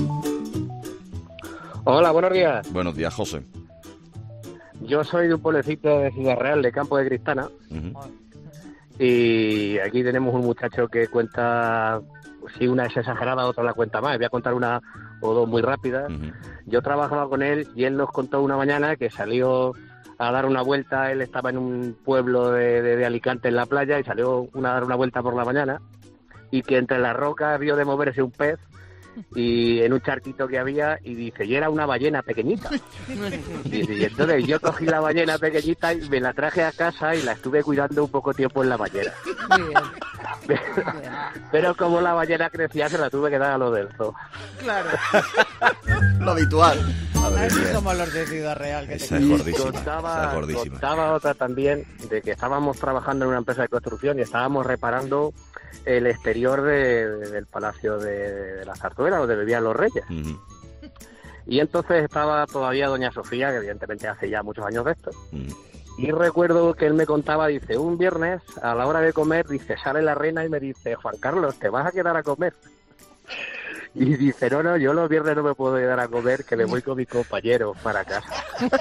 Hola, buenos días. Buenos días, José. Yo soy de un pueblecito de Ciudad Real, de Campo de Cristana, Uh-huh. y aquí tenemos un muchacho que cuenta, si una es exagerada, otra la cuenta más. Voy a contar una o dos muy rápidas. Uh-huh. Yo trabajaba con él y él nos contó una mañana que salió a dar una vuelta. Él estaba en un pueblo de, de, de Alicante en la playa y salió una, a dar una vuelta por la mañana, y que entre las rocas vio de moverse un pez y en un charquito que había, y dice, y era una ballena pequeñita. Y, y entonces yo cogí la ballena pequeñita y me la traje a casa y la estuve cuidando un poco tiempo en la bañera. Muy bien. Pero, pero como la ballena crecía, se la tuve que dar a lo del zoo. Claro. Lo habitual. Así somos los de Ciudad Real. Que te Esa es Y gordísima. contaba, Esa es gordísima. contaba otra también, de que estábamos trabajando en una empresa de construcción y estábamos reparando el exterior de- de- del Palacio de, de la Zarzuela, donde vivían los reyes. Uh-huh. Y entonces estaba todavía doña Sofía, que evidentemente hace ya muchos años de esto. Uh-huh. Y recuerdo que él me contaba, dice, un viernes a la hora de comer, dice, sale la reina y me dice, Juan Carlos, ¿te vas a quedar a comer? Y dice, no, no, yo los viernes no me puedo quedar a comer, que me voy con mis compañeros para casa.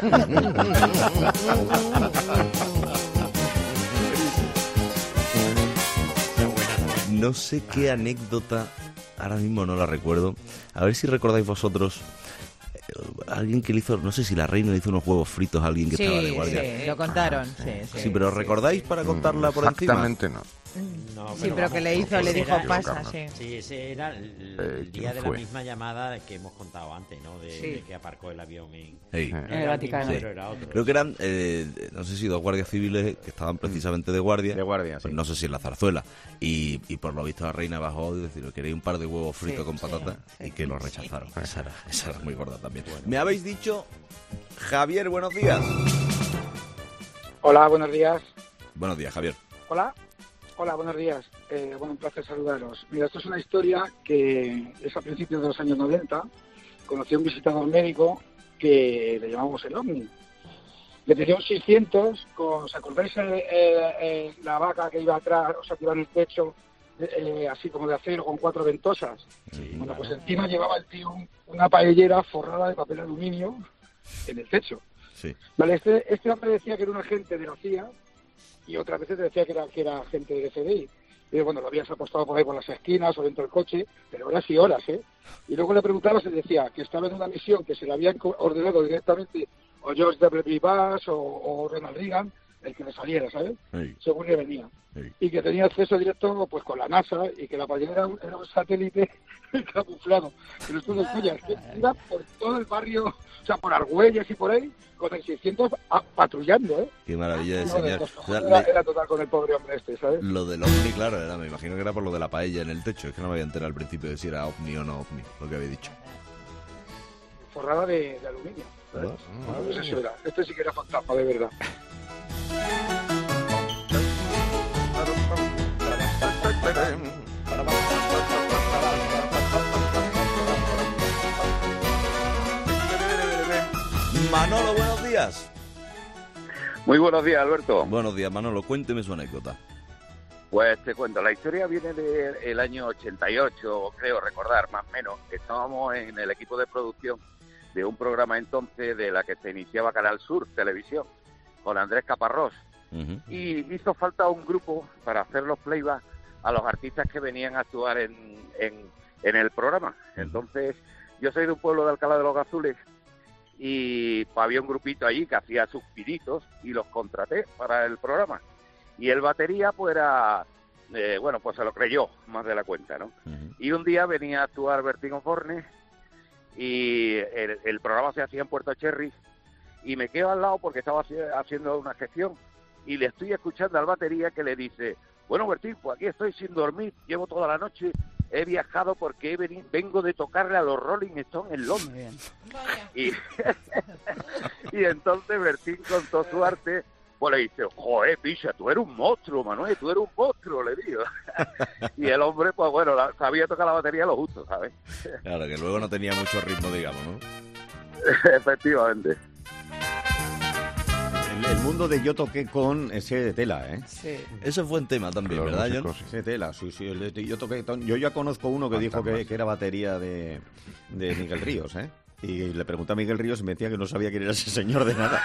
No sé qué anécdota, ahora mismo no la recuerdo. A ver si recordáis vosotros, eh, alguien que le hizo, no sé si la reina le hizo unos huevos fritos a alguien que Sí, estaba de guardia. sí, lo contaron. Sí, sí. Sí, pero ¿recordáis para contarla por encima? Exactamente no. No, Sí, pero que le hizo, le ese dijo, era- pasa, sí. Sí, ese era el, Eh, el ¿quién día de la fue? misma llamada que hemos contado antes, ¿no? De, Sí. de que aparcó el avión en, Sí. no En el era Vaticano. mismo, Sí. pero era otro. Creo que eran, eh, no sé si dos guardias civiles que estaban precisamente de guardia. De guardia, sí. Pues no sé si en la zarzuela. Y, y por lo visto la reina bajó y decir, queréis un par de huevos fritos Sí, con sí, patatas, sí. y que lo rechazaron. Esa era, esa era muy gorda también. Me habéis dicho, Javier, buenos días. Hola, buenos días. Buenos días, Javier. Hola. Hola, buenos días. Eh, bueno, un placer saludaros. Mira, esto es una historia que es a principios de los años noventa. Conocí a un visitador médico que le llamamos el Omni. Le tenía un seiscientos, con, ¿os acordáis eh, eh, la vaca que iba atrás, o sea, que iba en el techo, eh, así como de acero, con cuatro ventosas? Bueno, pues encima llevaba el tío un- una paellera forrada de papel aluminio en el techo. Sí. Vale, este, este hombre decía que era un agente de la C I A y otras veces decía que era, que era agente del F B I. Y bueno, lo habías apostado por ahí por las esquinas o dentro del coche, pero horas y horas, ¿eh? Y luego le preguntabas y decía que estaba en una misión que se le habían co- ordenado directamente o George W. Bush o, o Ronald Reagan, el que le saliera, ¿sabes? Sí. Según le venía. Sí. Y que tenía acceso directo pues con la NASA y que la ballena era un, era un satélite camuflado. Pero esto no es coña, es que iba por todo el barrio, o sea, por Argüelles y por ahí, con el seiscientos a, patrullando, ¿eh? Qué maravilla de No, señal. de- O sea, era, le- era total con el pobre hombre este, ¿sabes? Lo del ovni, claro, era, me imagino que era por lo de la paella en el techo. Es que no me había enterado al principio de si era ovni o no ovni, lo que había dicho. Forrada de, de aluminio. ¿sabes? Ah, Bueno, ese sí era. Este sí que era fantasma, de verdad. Manolo, buenos días. Muy buenos días, Alberto. Buenos días, Manolo. Cuénteme su anécdota. Pues te cuento, la historia viene del año ochenta y ocho, creo recordar, más o menos. Estábamos en el equipo de producción de un programa entonces de la que se iniciaba Canal Sur Televisión, con Andrés Caparrós. Uh-huh. Y hizo falta un grupo para hacer los playbacks a los artistas que venían a actuar en, en, en el programa. Entonces, yo soy de un pueblo de Alcalá de los Gazules y había un grupito allí que hacía sus pinitos y los contraté para el programa. Y el batería, pues era, eh, bueno, pues se lo creyó más de la cuenta, ¿no? Uh-huh. Y un día venía a actuar Bertín Osborne y el, el programa se hacía en Puerto Cherry y me quedo al lado porque estaba haci- haciendo una gestión y le estoy escuchando al batería que le dice: bueno, Bertín, pues aquí estoy sin dormir, llevo toda la noche, he viajado porque he veni- vengo de tocarle a los Rolling Stones en Londres. Y, y entonces Bertín, con todo su arte, pues le dice: joder, picha, tú eres un monstruo, Manuel, tú eres un monstruo, le digo. Y el hombre, pues bueno, la, sabía tocar la batería lo justo, ¿sabes? Claro, que luego no tenía mucho ritmo, digamos, ¿no? Efectivamente. El, el mundo de Yo toqué con ese de tela, ¿eh? Sí. Ese fue un tema también, Los ¿verdad, músicos, John? Ese de tela, sí, sí. El de, yo, toqué, yo ya conozco uno que dijo que, que era batería de, de Miguel Ríos, ¿eh? Y le pregunté a Miguel Ríos y me decía que no sabía quién era ese señor de nada.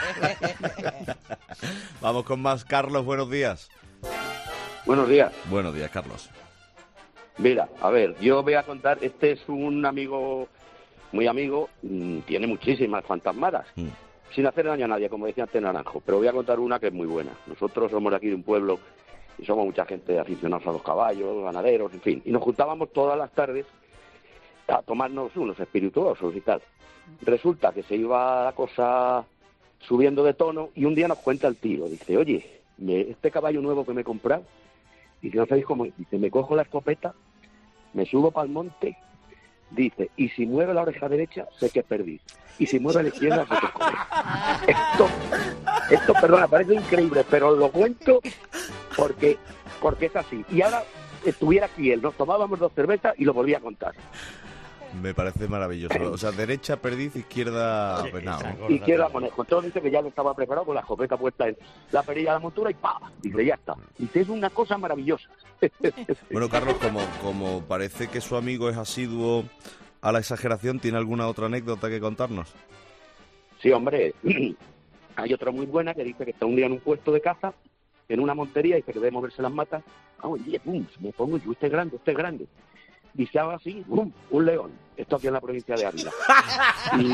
Vamos con más. Carlos, buenos días. Buenos días. Buenos días, Carlos. Mira, a ver, yo voy a contar, este es un amigo, muy amigo, mmm, tiene muchísimas fantasmadas, mm. sin hacer daño a nadie, como decía antes Naranjo, pero voy a contar una que es muy buena. Nosotros somos de aquí de un pueblo y somos mucha gente aficionados a los caballos, ganaderos, en fin, y nos juntábamos todas las tardes a tomarnos unos espirituosos y tal. Resulta que se iba la cosa subiendo de tono y un día nos cuenta el tío, dice: oye, me, este caballo nuevo que me he comprado, dice, no sabéis cómo, dice, me cojo la escopeta, me subo para el monte, dice, y si mueve la oreja derecha, sé que perdí, y si mueve la izquierda, sé que escogí. Esto, esto, perdona, parece increíble, pero lo cuento porque, porque es así. Y ahora estuviera aquí él, nos tomábamos dos cervezas y lo volví a contar. Me parece maravilloso. O sea, derecha perdiz, izquierda venado. Izquierda conejo. Entonces dice que ya lo estaba preparado con la escopeta puesta en la perilla de la montura y ¡pa! Dice, ya está. Dice, es una cosa maravillosa. Bueno, Carlos, como, como parece que su amigo es asiduo a la exageración, ¿tiene alguna otra anécdota que contarnos? Sí, hombre. Hay otra muy buena que dice que está un día en un puesto de caza, en una montería, y dice que debe moverse las matas. Ah, oye, pum, me pongo yo, usted es grande, usted es grande. Dice ahora sí, ¡bum!, un león. Esto aquí en la provincia de Ávila. Y,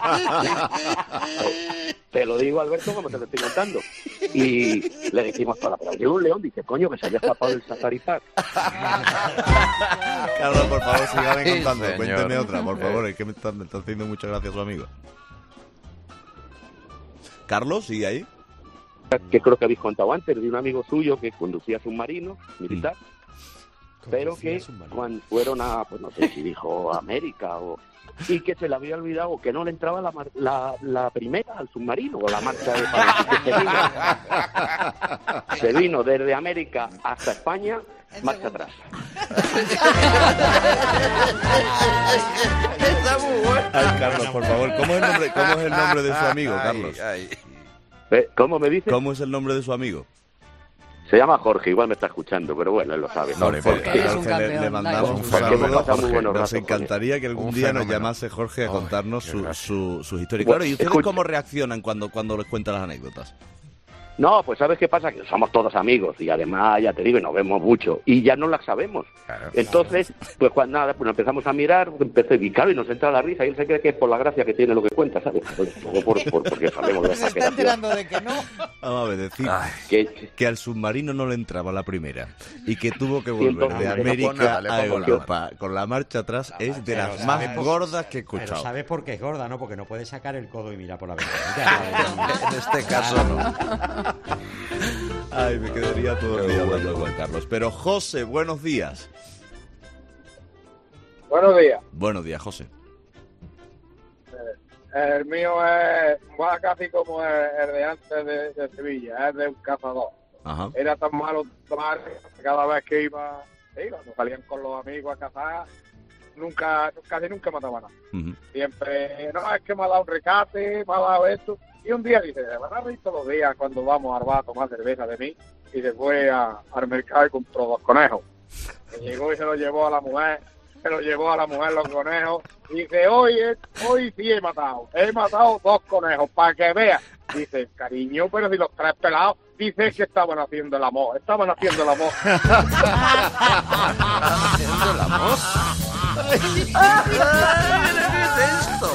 te lo digo, Alberto, como te lo estoy contando. Y le decimos para pero llega un león, dice, coño, que se haya escapado del Safari Park. Carlos, por favor, sígame Sí, contando. señor. Cuénteme otra, por favor. Es que me está, me está haciendo muchas gracias su amigo. Carlos, ¿sigue ahí? Que creo que habéis contado antes, de un amigo suyo que conducía submarinos militar. Pero que cuando fueron a, pues no sé si dijo América o... y que se le había olvidado que no le entraba la, mar- la, la primera al submarino o la marcha de se vino, se vino desde América hasta España, marcha atrás. Está muy bueno. Ay, Carlos, por favor, ¿cómo es el nombre, cómo es el nombre de su amigo, Carlos? ¿Cómo me dice? ¿Cómo es el nombre de su amigo? Se llama Jorge, igual me está escuchando, pero bueno, él lo sabe. Jorge, Jorge, Jorge, le, le mandamos un Porque hemos saludo. pasado muy Jorge, buenos nos ratos con encantaría él. que algún Un día nos fenómeno. llamase Jorge a contarnos su, su, sus historias. Bueno, Claro, ¿y ustedes escucha. cómo reaccionan cuando, cuando les cuentan las anécdotas? No, pues ¿sabes qué pasa? Que somos todos amigos y además, ya te digo, y nos vemos mucho y ya no las sabemos. Claro, Entonces, claro. pues cuando nada, pues nos empezamos a mirar, empecé, y claro, y nos entra la risa y él se cree que es por la gracia que tiene lo que cuenta, ¿sabes? Pues, por, por, por, porque sabemos de Se está enterando de que no. Vamos a ver, decir que, que al submarino no le entraba la primera y que tuvo que volver entonces, de no América nada, a pongo Europa con la marcha atrás es de las más sabes, gordas que he Pero escuchado. ¿sabes por qué es gorda, no? Porque no puede sacar el codo y mirar por la ventana. En este caso no. Ay, me quedaría todo el día hablando con Carlos. Pero José, buenos días. Buenos días. Buenos días, José. El mío es va casi como el, el de antes de, de Sevilla, es de un cazador. Ajá. Era tan malo tomar que cada vez que iba, sí, cuando salían con los amigos a cazar, nunca, casi nunca mataba nada. Uh-huh. Siempre, no, es que me ha dado un recate, me ha dado esto. Y un día dice, me han visto los días cuando vamos al bar a tomar cerveza de mí, y se fue a, al mercado y compró dos conejos. Y llegó y se lo llevó a la mujer, se lo llevó a la mujer los conejos, y dice, hoy, hoy sí he matado, he matado dos conejos, para que veas. Dice, cariño, pero si los tres pelados, dice que estaban haciendo el amor, estaban haciendo el amor. ¿Haciendo el amor? ¿Qué es esto?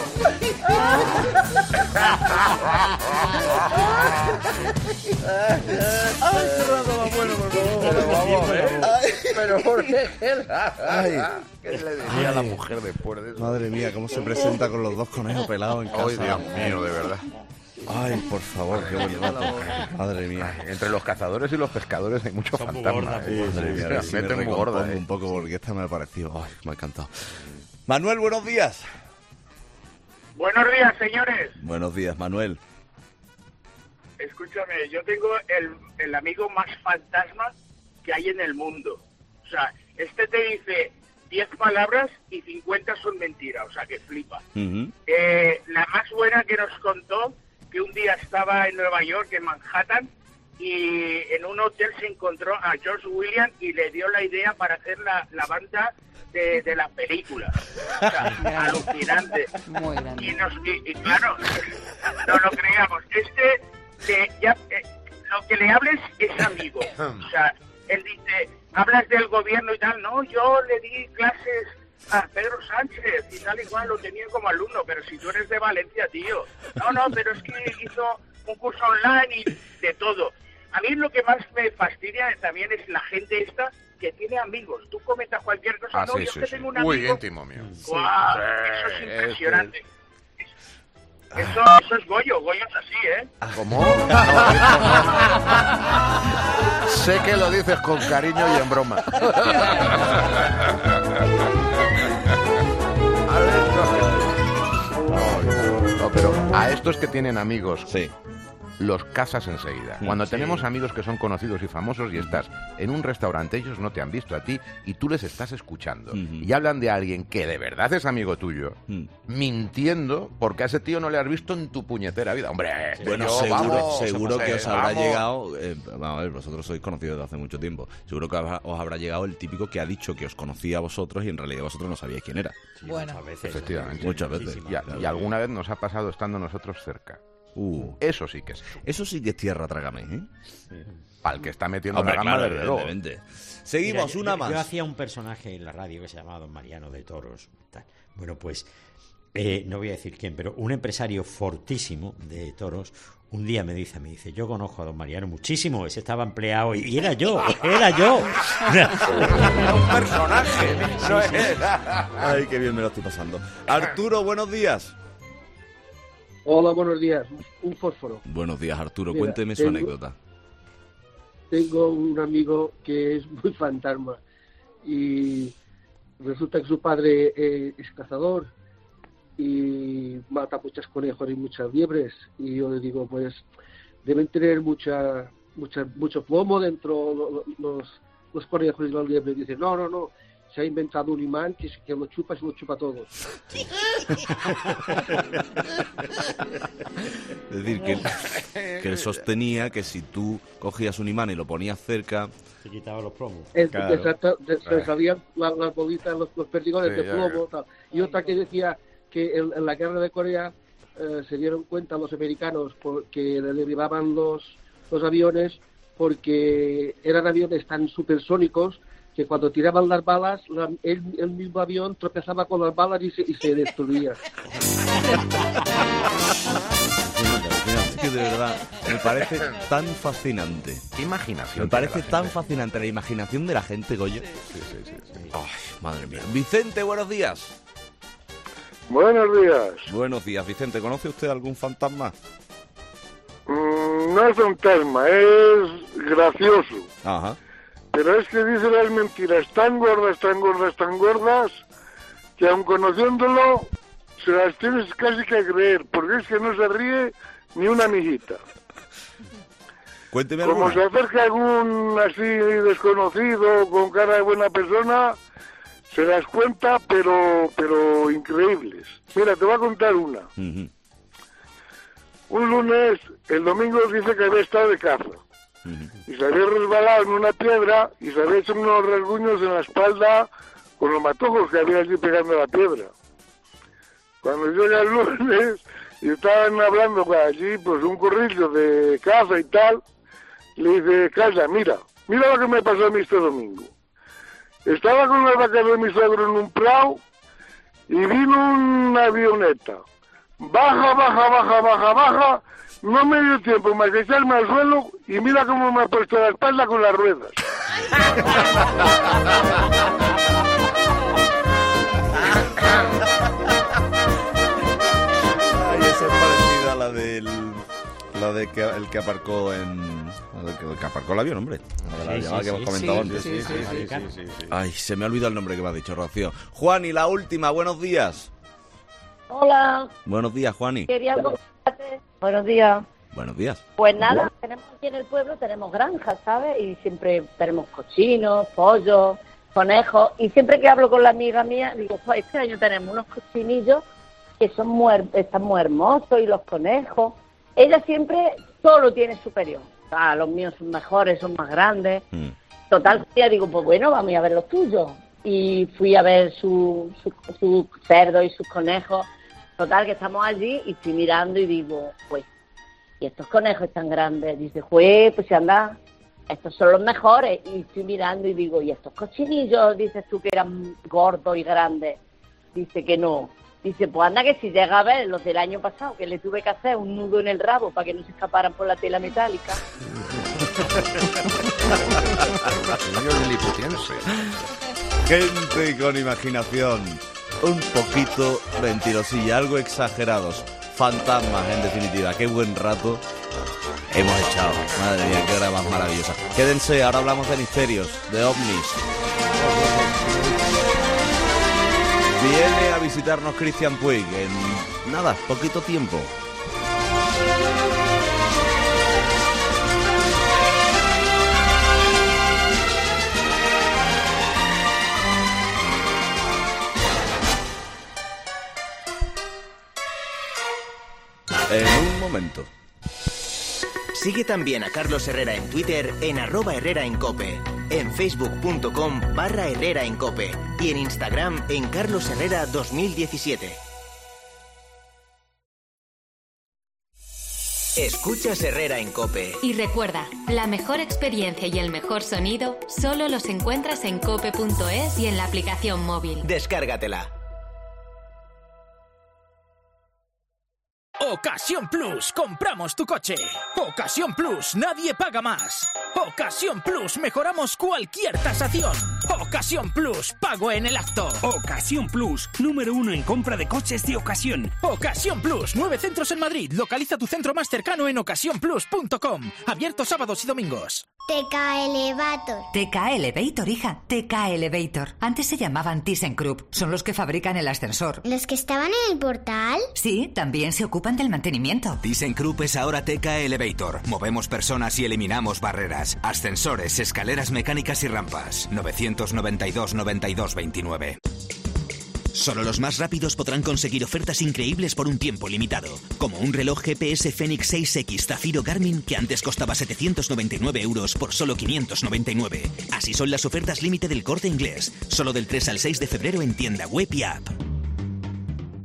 Ay, qué rato más bueno, por favor. Pero vamos, ¿eh? Pero ¿por qué? Ay, ¿qué le diría a la mujer después de eso? Madre mía, cómo se presenta con los dos conejos pelados en casa. Ay, Dios mío, de verdad. Ay, por favor, qué buen rato. Madre mía. Entre los cazadores y los pescadores hay muchos fantasmas. Sí, madre mía, Se sí, me meten muy gorda, recompongo ¿eh? un poco porque esta me ha parecido. Ay, me ha encantado. Manuel, buenos días. Buenos días, señores. Buenos días, Manuel. Escúchame, yo tengo el, el amigo más fantasma que hay en el mundo. O sea, este te dice diez palabras y cincuenta son mentiras, o sea, que flipa. Uh-huh. Eh, la más buena que nos contó, que un día estaba en Nueva York, en Manhattan, y en un hotel se encontró a George Williams y le dio la idea para hacer la, la banda de, de la película. O sea, alucinante. Muy grande. Y, nos, y, y claro, no lo creíamos. Este, de, ya, eh, lo que le hables es amigo. O sea, él dice, hablas del gobierno y tal. No, yo le di clases a Pedro Sánchez y tal igual, lo tenía como alumno, pero si tú eres de Valencia, tío. No, no, pero es que hizo un curso online y de todo. A mí lo que más me fastidia también es la gente esta que tiene amigos. Tú comentas cualquier cosa, Ah, no, sí, yo sí, que sí. tengo un Muy amigo. íntimo mío. ¡Guau! Sí. Eso es Sí, impresionante. es Eso, eso es Goyo, Goyo es así, ¿eh? ¿Cómo? No, eso no. Sé que lo dices con cariño y en broma. No, pero a estos que tienen amigos, sí, los casas enseguida. Cuando Sí. tenemos amigos que son conocidos y famosos y estás en un restaurante, ellos no te han visto a ti y tú les estás escuchando. Y hablan de alguien que de verdad es amigo tuyo, mintiendo porque a ese tío no le has visto en tu puñetera vida. Hombre, Bueno, yo, seguro, vamos, seguro no que sé, os habrá vamos. llegado, eh, vamos a ver, vosotros sois conocidos desde hace mucho tiempo, seguro que habrá- os habrá llegado el típico que ha dicho que os conocía a vosotros y en realidad vosotros no sabíais quién era. Bueno. Muchas veces. Efectivamente. Muchas veces. Y, a- Claro. y alguna vez nos ha pasado estando nosotros cerca. Uh. Eso sí que es. Eso sí que es tierra trágame, ¿eh? Para el que está metiendo Hombre, la gamba, claro, desde luego. evidentemente. Seguimos, Mira, yo- una yo, más. Yo hacía un personaje en la radio que se llamaba Don Mariano de Toros. Tal. Bueno, pues eh, no voy a decir quién, pero un empresario fortísimo de toros un día me dice, me dice, yo conozco a Don Mariano muchísimo, ese estaba empleado y, y era yo, era yo. Era un personaje, no era. Ay, qué bien me lo estoy pasando. Arturo, buenos días. Hola, buenos días. Un fósforo. Buenos días, Arturo. Mira, Cuénteme su tengo- anécdota. Tengo un amigo que es muy fantasma y resulta que su padre eh, es cazador y mata muchos conejos y muchas liebres y yo le digo, pues deben tener mucha, mucha mucho plomo dentro lo- lo- los, los conejos y las liebres. Dice, no, no, no. Se ha inventado un imán que, que lo chupa y se lo chupa todo. Es decir, que, que él sostenía que si tú cogías un imán y lo ponías cerca... Se quitaba los plomos. Es- Claro. exacto, de- se salían la- las bolitas, los, los perdigones Sí, de ya, plomo, tal. Y otra que decía que en, en la guerra de Corea eh, se dieron cuenta los americanos porque le derribaban los los aviones porque eran aviones tan supersónicos que cuando tiraban las balas, la, el, el mismo avión tropezaba con las balas y se, y se destruía. Es que de verdad, me parece tan fascinante. ¿Qué imaginación? Me parece tan fascinante la imaginación de la gente, Goyo. Sí, sí, sí, sí. Ay, madre mía. Vicente, buenos días. Buenos días. Buenos días, Vicente. ¿Conoce usted algún fantasma? Mm, no es fantasma, es gracioso. Ajá. Pero es que dice las mentiras tan gordas, tan gordas, tan gordas, que aun conociéndolo, se las tienes casi que creer, porque es que no se ríe ni una amiguita. Cuénteme Como alguna. se acerca algún así desconocido, con cara de buena persona, se las cuenta, pero pero increíbles. Mira, te voy a contar una. Uh-huh. Un lunes, el domingo dice que había estado de caza. Uh-huh. Y se había resbalado en una piedra y se había hecho unos rasguños en la espalda con los matojos que había allí pegando a la piedra. Cuando llega el lunes y estaban hablando allí, pues un corrillo de caza y tal, le dice, calla, mira, mira lo que me pasó a mí este domingo. Estaba con las vacas de mi suegro en un prado y vino una avioneta. Baja, baja, baja, baja, baja. No me dio tiempo más que echarme al suelo y mira cómo me ha puesto la espalda con las ruedas. Ay, esa es parecida a la del... La de que el que aparcó en... El que, el que aparcó el avión, hombre. La de la Sí, llamada sí, que hemos sí, comentado sí, antes. sí, sí, sí, sí, sí, sí. Ay, se me ha olvidado el nombre que me ha dicho, Rocío. Juani, la última, buenos días. Hola, Buenos días, Juani. quería comentarte. Buenos días. Buenos días. Pues nada, tenemos aquí en el pueblo, tenemos granjas, ¿sabes? Y siempre tenemos cochinos, pollos, conejos. Y siempre que hablo con la amiga mía, digo, pues este año tenemos unos cochinillos que son muy, her- están muy hermosos y los conejos. Ella siempre todo lo tiene superior. Ah, los míos son mejores, son más grandes. Mm. Total, ya digo, pues bueno, vamos a ver los tuyos. Y fui a ver su, su, su cerdo y sus conejos. Total, que estamos allí y estoy mirando y digo, pues, ¿y estos conejos tan grandes? Dice, pues, pues anda, estos son los mejores. Y estoy mirando y digo, ¿y estos cochinillos? Dices tú que eran gordos y grandes. Dice que no. Dice, pues anda, que si llega a ver los del año pasado, que le tuve que hacer un nudo en el rabo para que no se escaparan por la tela metálica. Señor liliputiense. Gente con imaginación. Un poquito mentirosilla, algo exagerados. Fantasmas, en definitiva. Qué buen rato hemos echado. Madre mía, qué hora más maravillosa. Quédense, ahora hablamos de misterios, de ovnis. Viene a visitarnos Cristian Puig en nada, poquito tiempo. En un momento. Sigue también a Carlos Herrera en Twitter en arroba Herrera en Cope, en facebook.com barra Herrera en Cope y en Instagram en Carlos Herrera dos mil diecisiete. Escuchas Herrera en Cope. Y recuerda, la mejor experiencia y el mejor sonido solo los encuentras en cope punto es y en la aplicación móvil. Descárgatela. Ocasión Plus, compramos tu coche. Ocasión Plus, nadie paga más. Ocasión Plus, mejoramos cualquier tasación. Ocasión Plus, pago en el acto. Ocasión Plus, número uno en compra de coches de ocasión. Ocasión Plus, nueve centros en Madrid. Localiza tu centro más cercano en ocasión plus punto com. Abierto sábados y domingos. T K Elevator. T K Elevator, hija. T K Elevator. Antes se llamaban ThyssenKrupp. Son los que fabrican el ascensor. ¿Los que estaban en el portal? Sí, también se ocupan del mantenimiento. ThyssenKrupp es ahora T K Elevator. Movemos personas y eliminamos barreras. Ascensores, escaleras mecánicas y rampas. novecientos noventa y dos, noventa y dos, veintinueve. Solo los más rápidos podrán conseguir ofertas increíbles por un tiempo limitado, como un reloj G P S Fenix seis X Zafiro Garmin que antes costaba setecientos noventa y nueve euros por solo quinientos noventa y nueve. Así son las ofertas límite del Corte Inglés, solo del tres al seis de febrero en tienda web y app.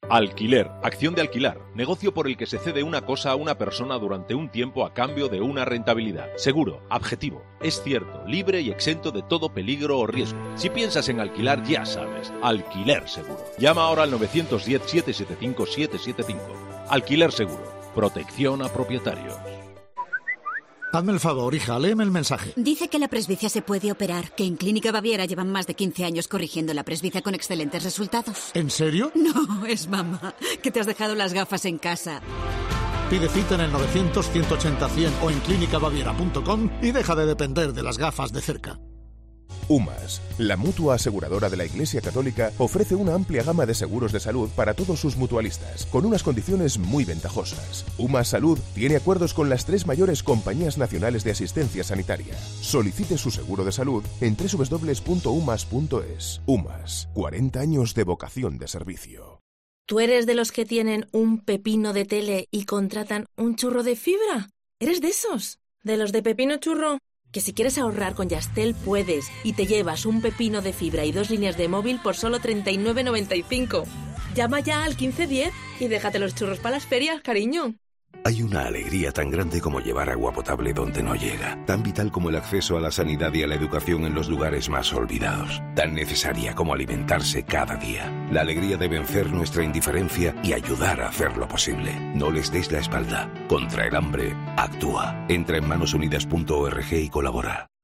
Alquiler, acción de alquilar, negocio por el que se cede una cosa a una persona durante un tiempo a cambio de una rentabilidad. Seguro, objetivo, es cierto, libre y exento de todo peligro o riesgo. Si piensas en alquilar, ya sabes, Alquiler Seguro. Llama ahora al nueve uno cero, siete siete cinco, siete siete cinco. Alquiler Seguro, protección a propietarios. Hazme el favor, hija, léeme el mensaje. Dice que la presbicia se puede operar, que en Clínica Baviera llevan más de quince años corrigiendo la presbicia con excelentes resultados. ¿En serio? No, es mamá, que te has dejado las gafas en casa. Pide cita en el novecientos, ciento ochenta, cien o en clínica baviera punto com y deja de depender de las gafas de cerca. UMAS, la mutua aseguradora de la Iglesia Católica, ofrece una amplia gama de seguros de salud para todos sus mutualistas, con unas condiciones muy ventajosas. UMAS Salud tiene acuerdos con las tres mayores compañías nacionales de asistencia sanitaria. Solicite su seguro de salud en doble u doble u doble u punto umas punto es. UMAS, cuarenta años de vocación de servicio. ¿Tú eres de los que tienen un pepino de tele y contratan un churro de fibra? ¿Eres de esos? ¿De los de pepino churro? Que si quieres ahorrar con Yastel puedes y te llevas un pepino de fibra y dos líneas de móvil por solo treinta y nueve noventa y cinco. Llama ya al quince diez y déjate los churros para las ferias, cariño. Hay una alegría tan grande como llevar agua potable donde no llega, tan vital como el acceso a la sanidad y a la educación en los lugares más olvidados, tan necesaria como alimentarse cada día. La alegría de vencer nuestra indiferencia y ayudar a hacerlo posible. No les des la espalda. Contra el hambre, actúa. Entra en manos unidas punto org y colabora.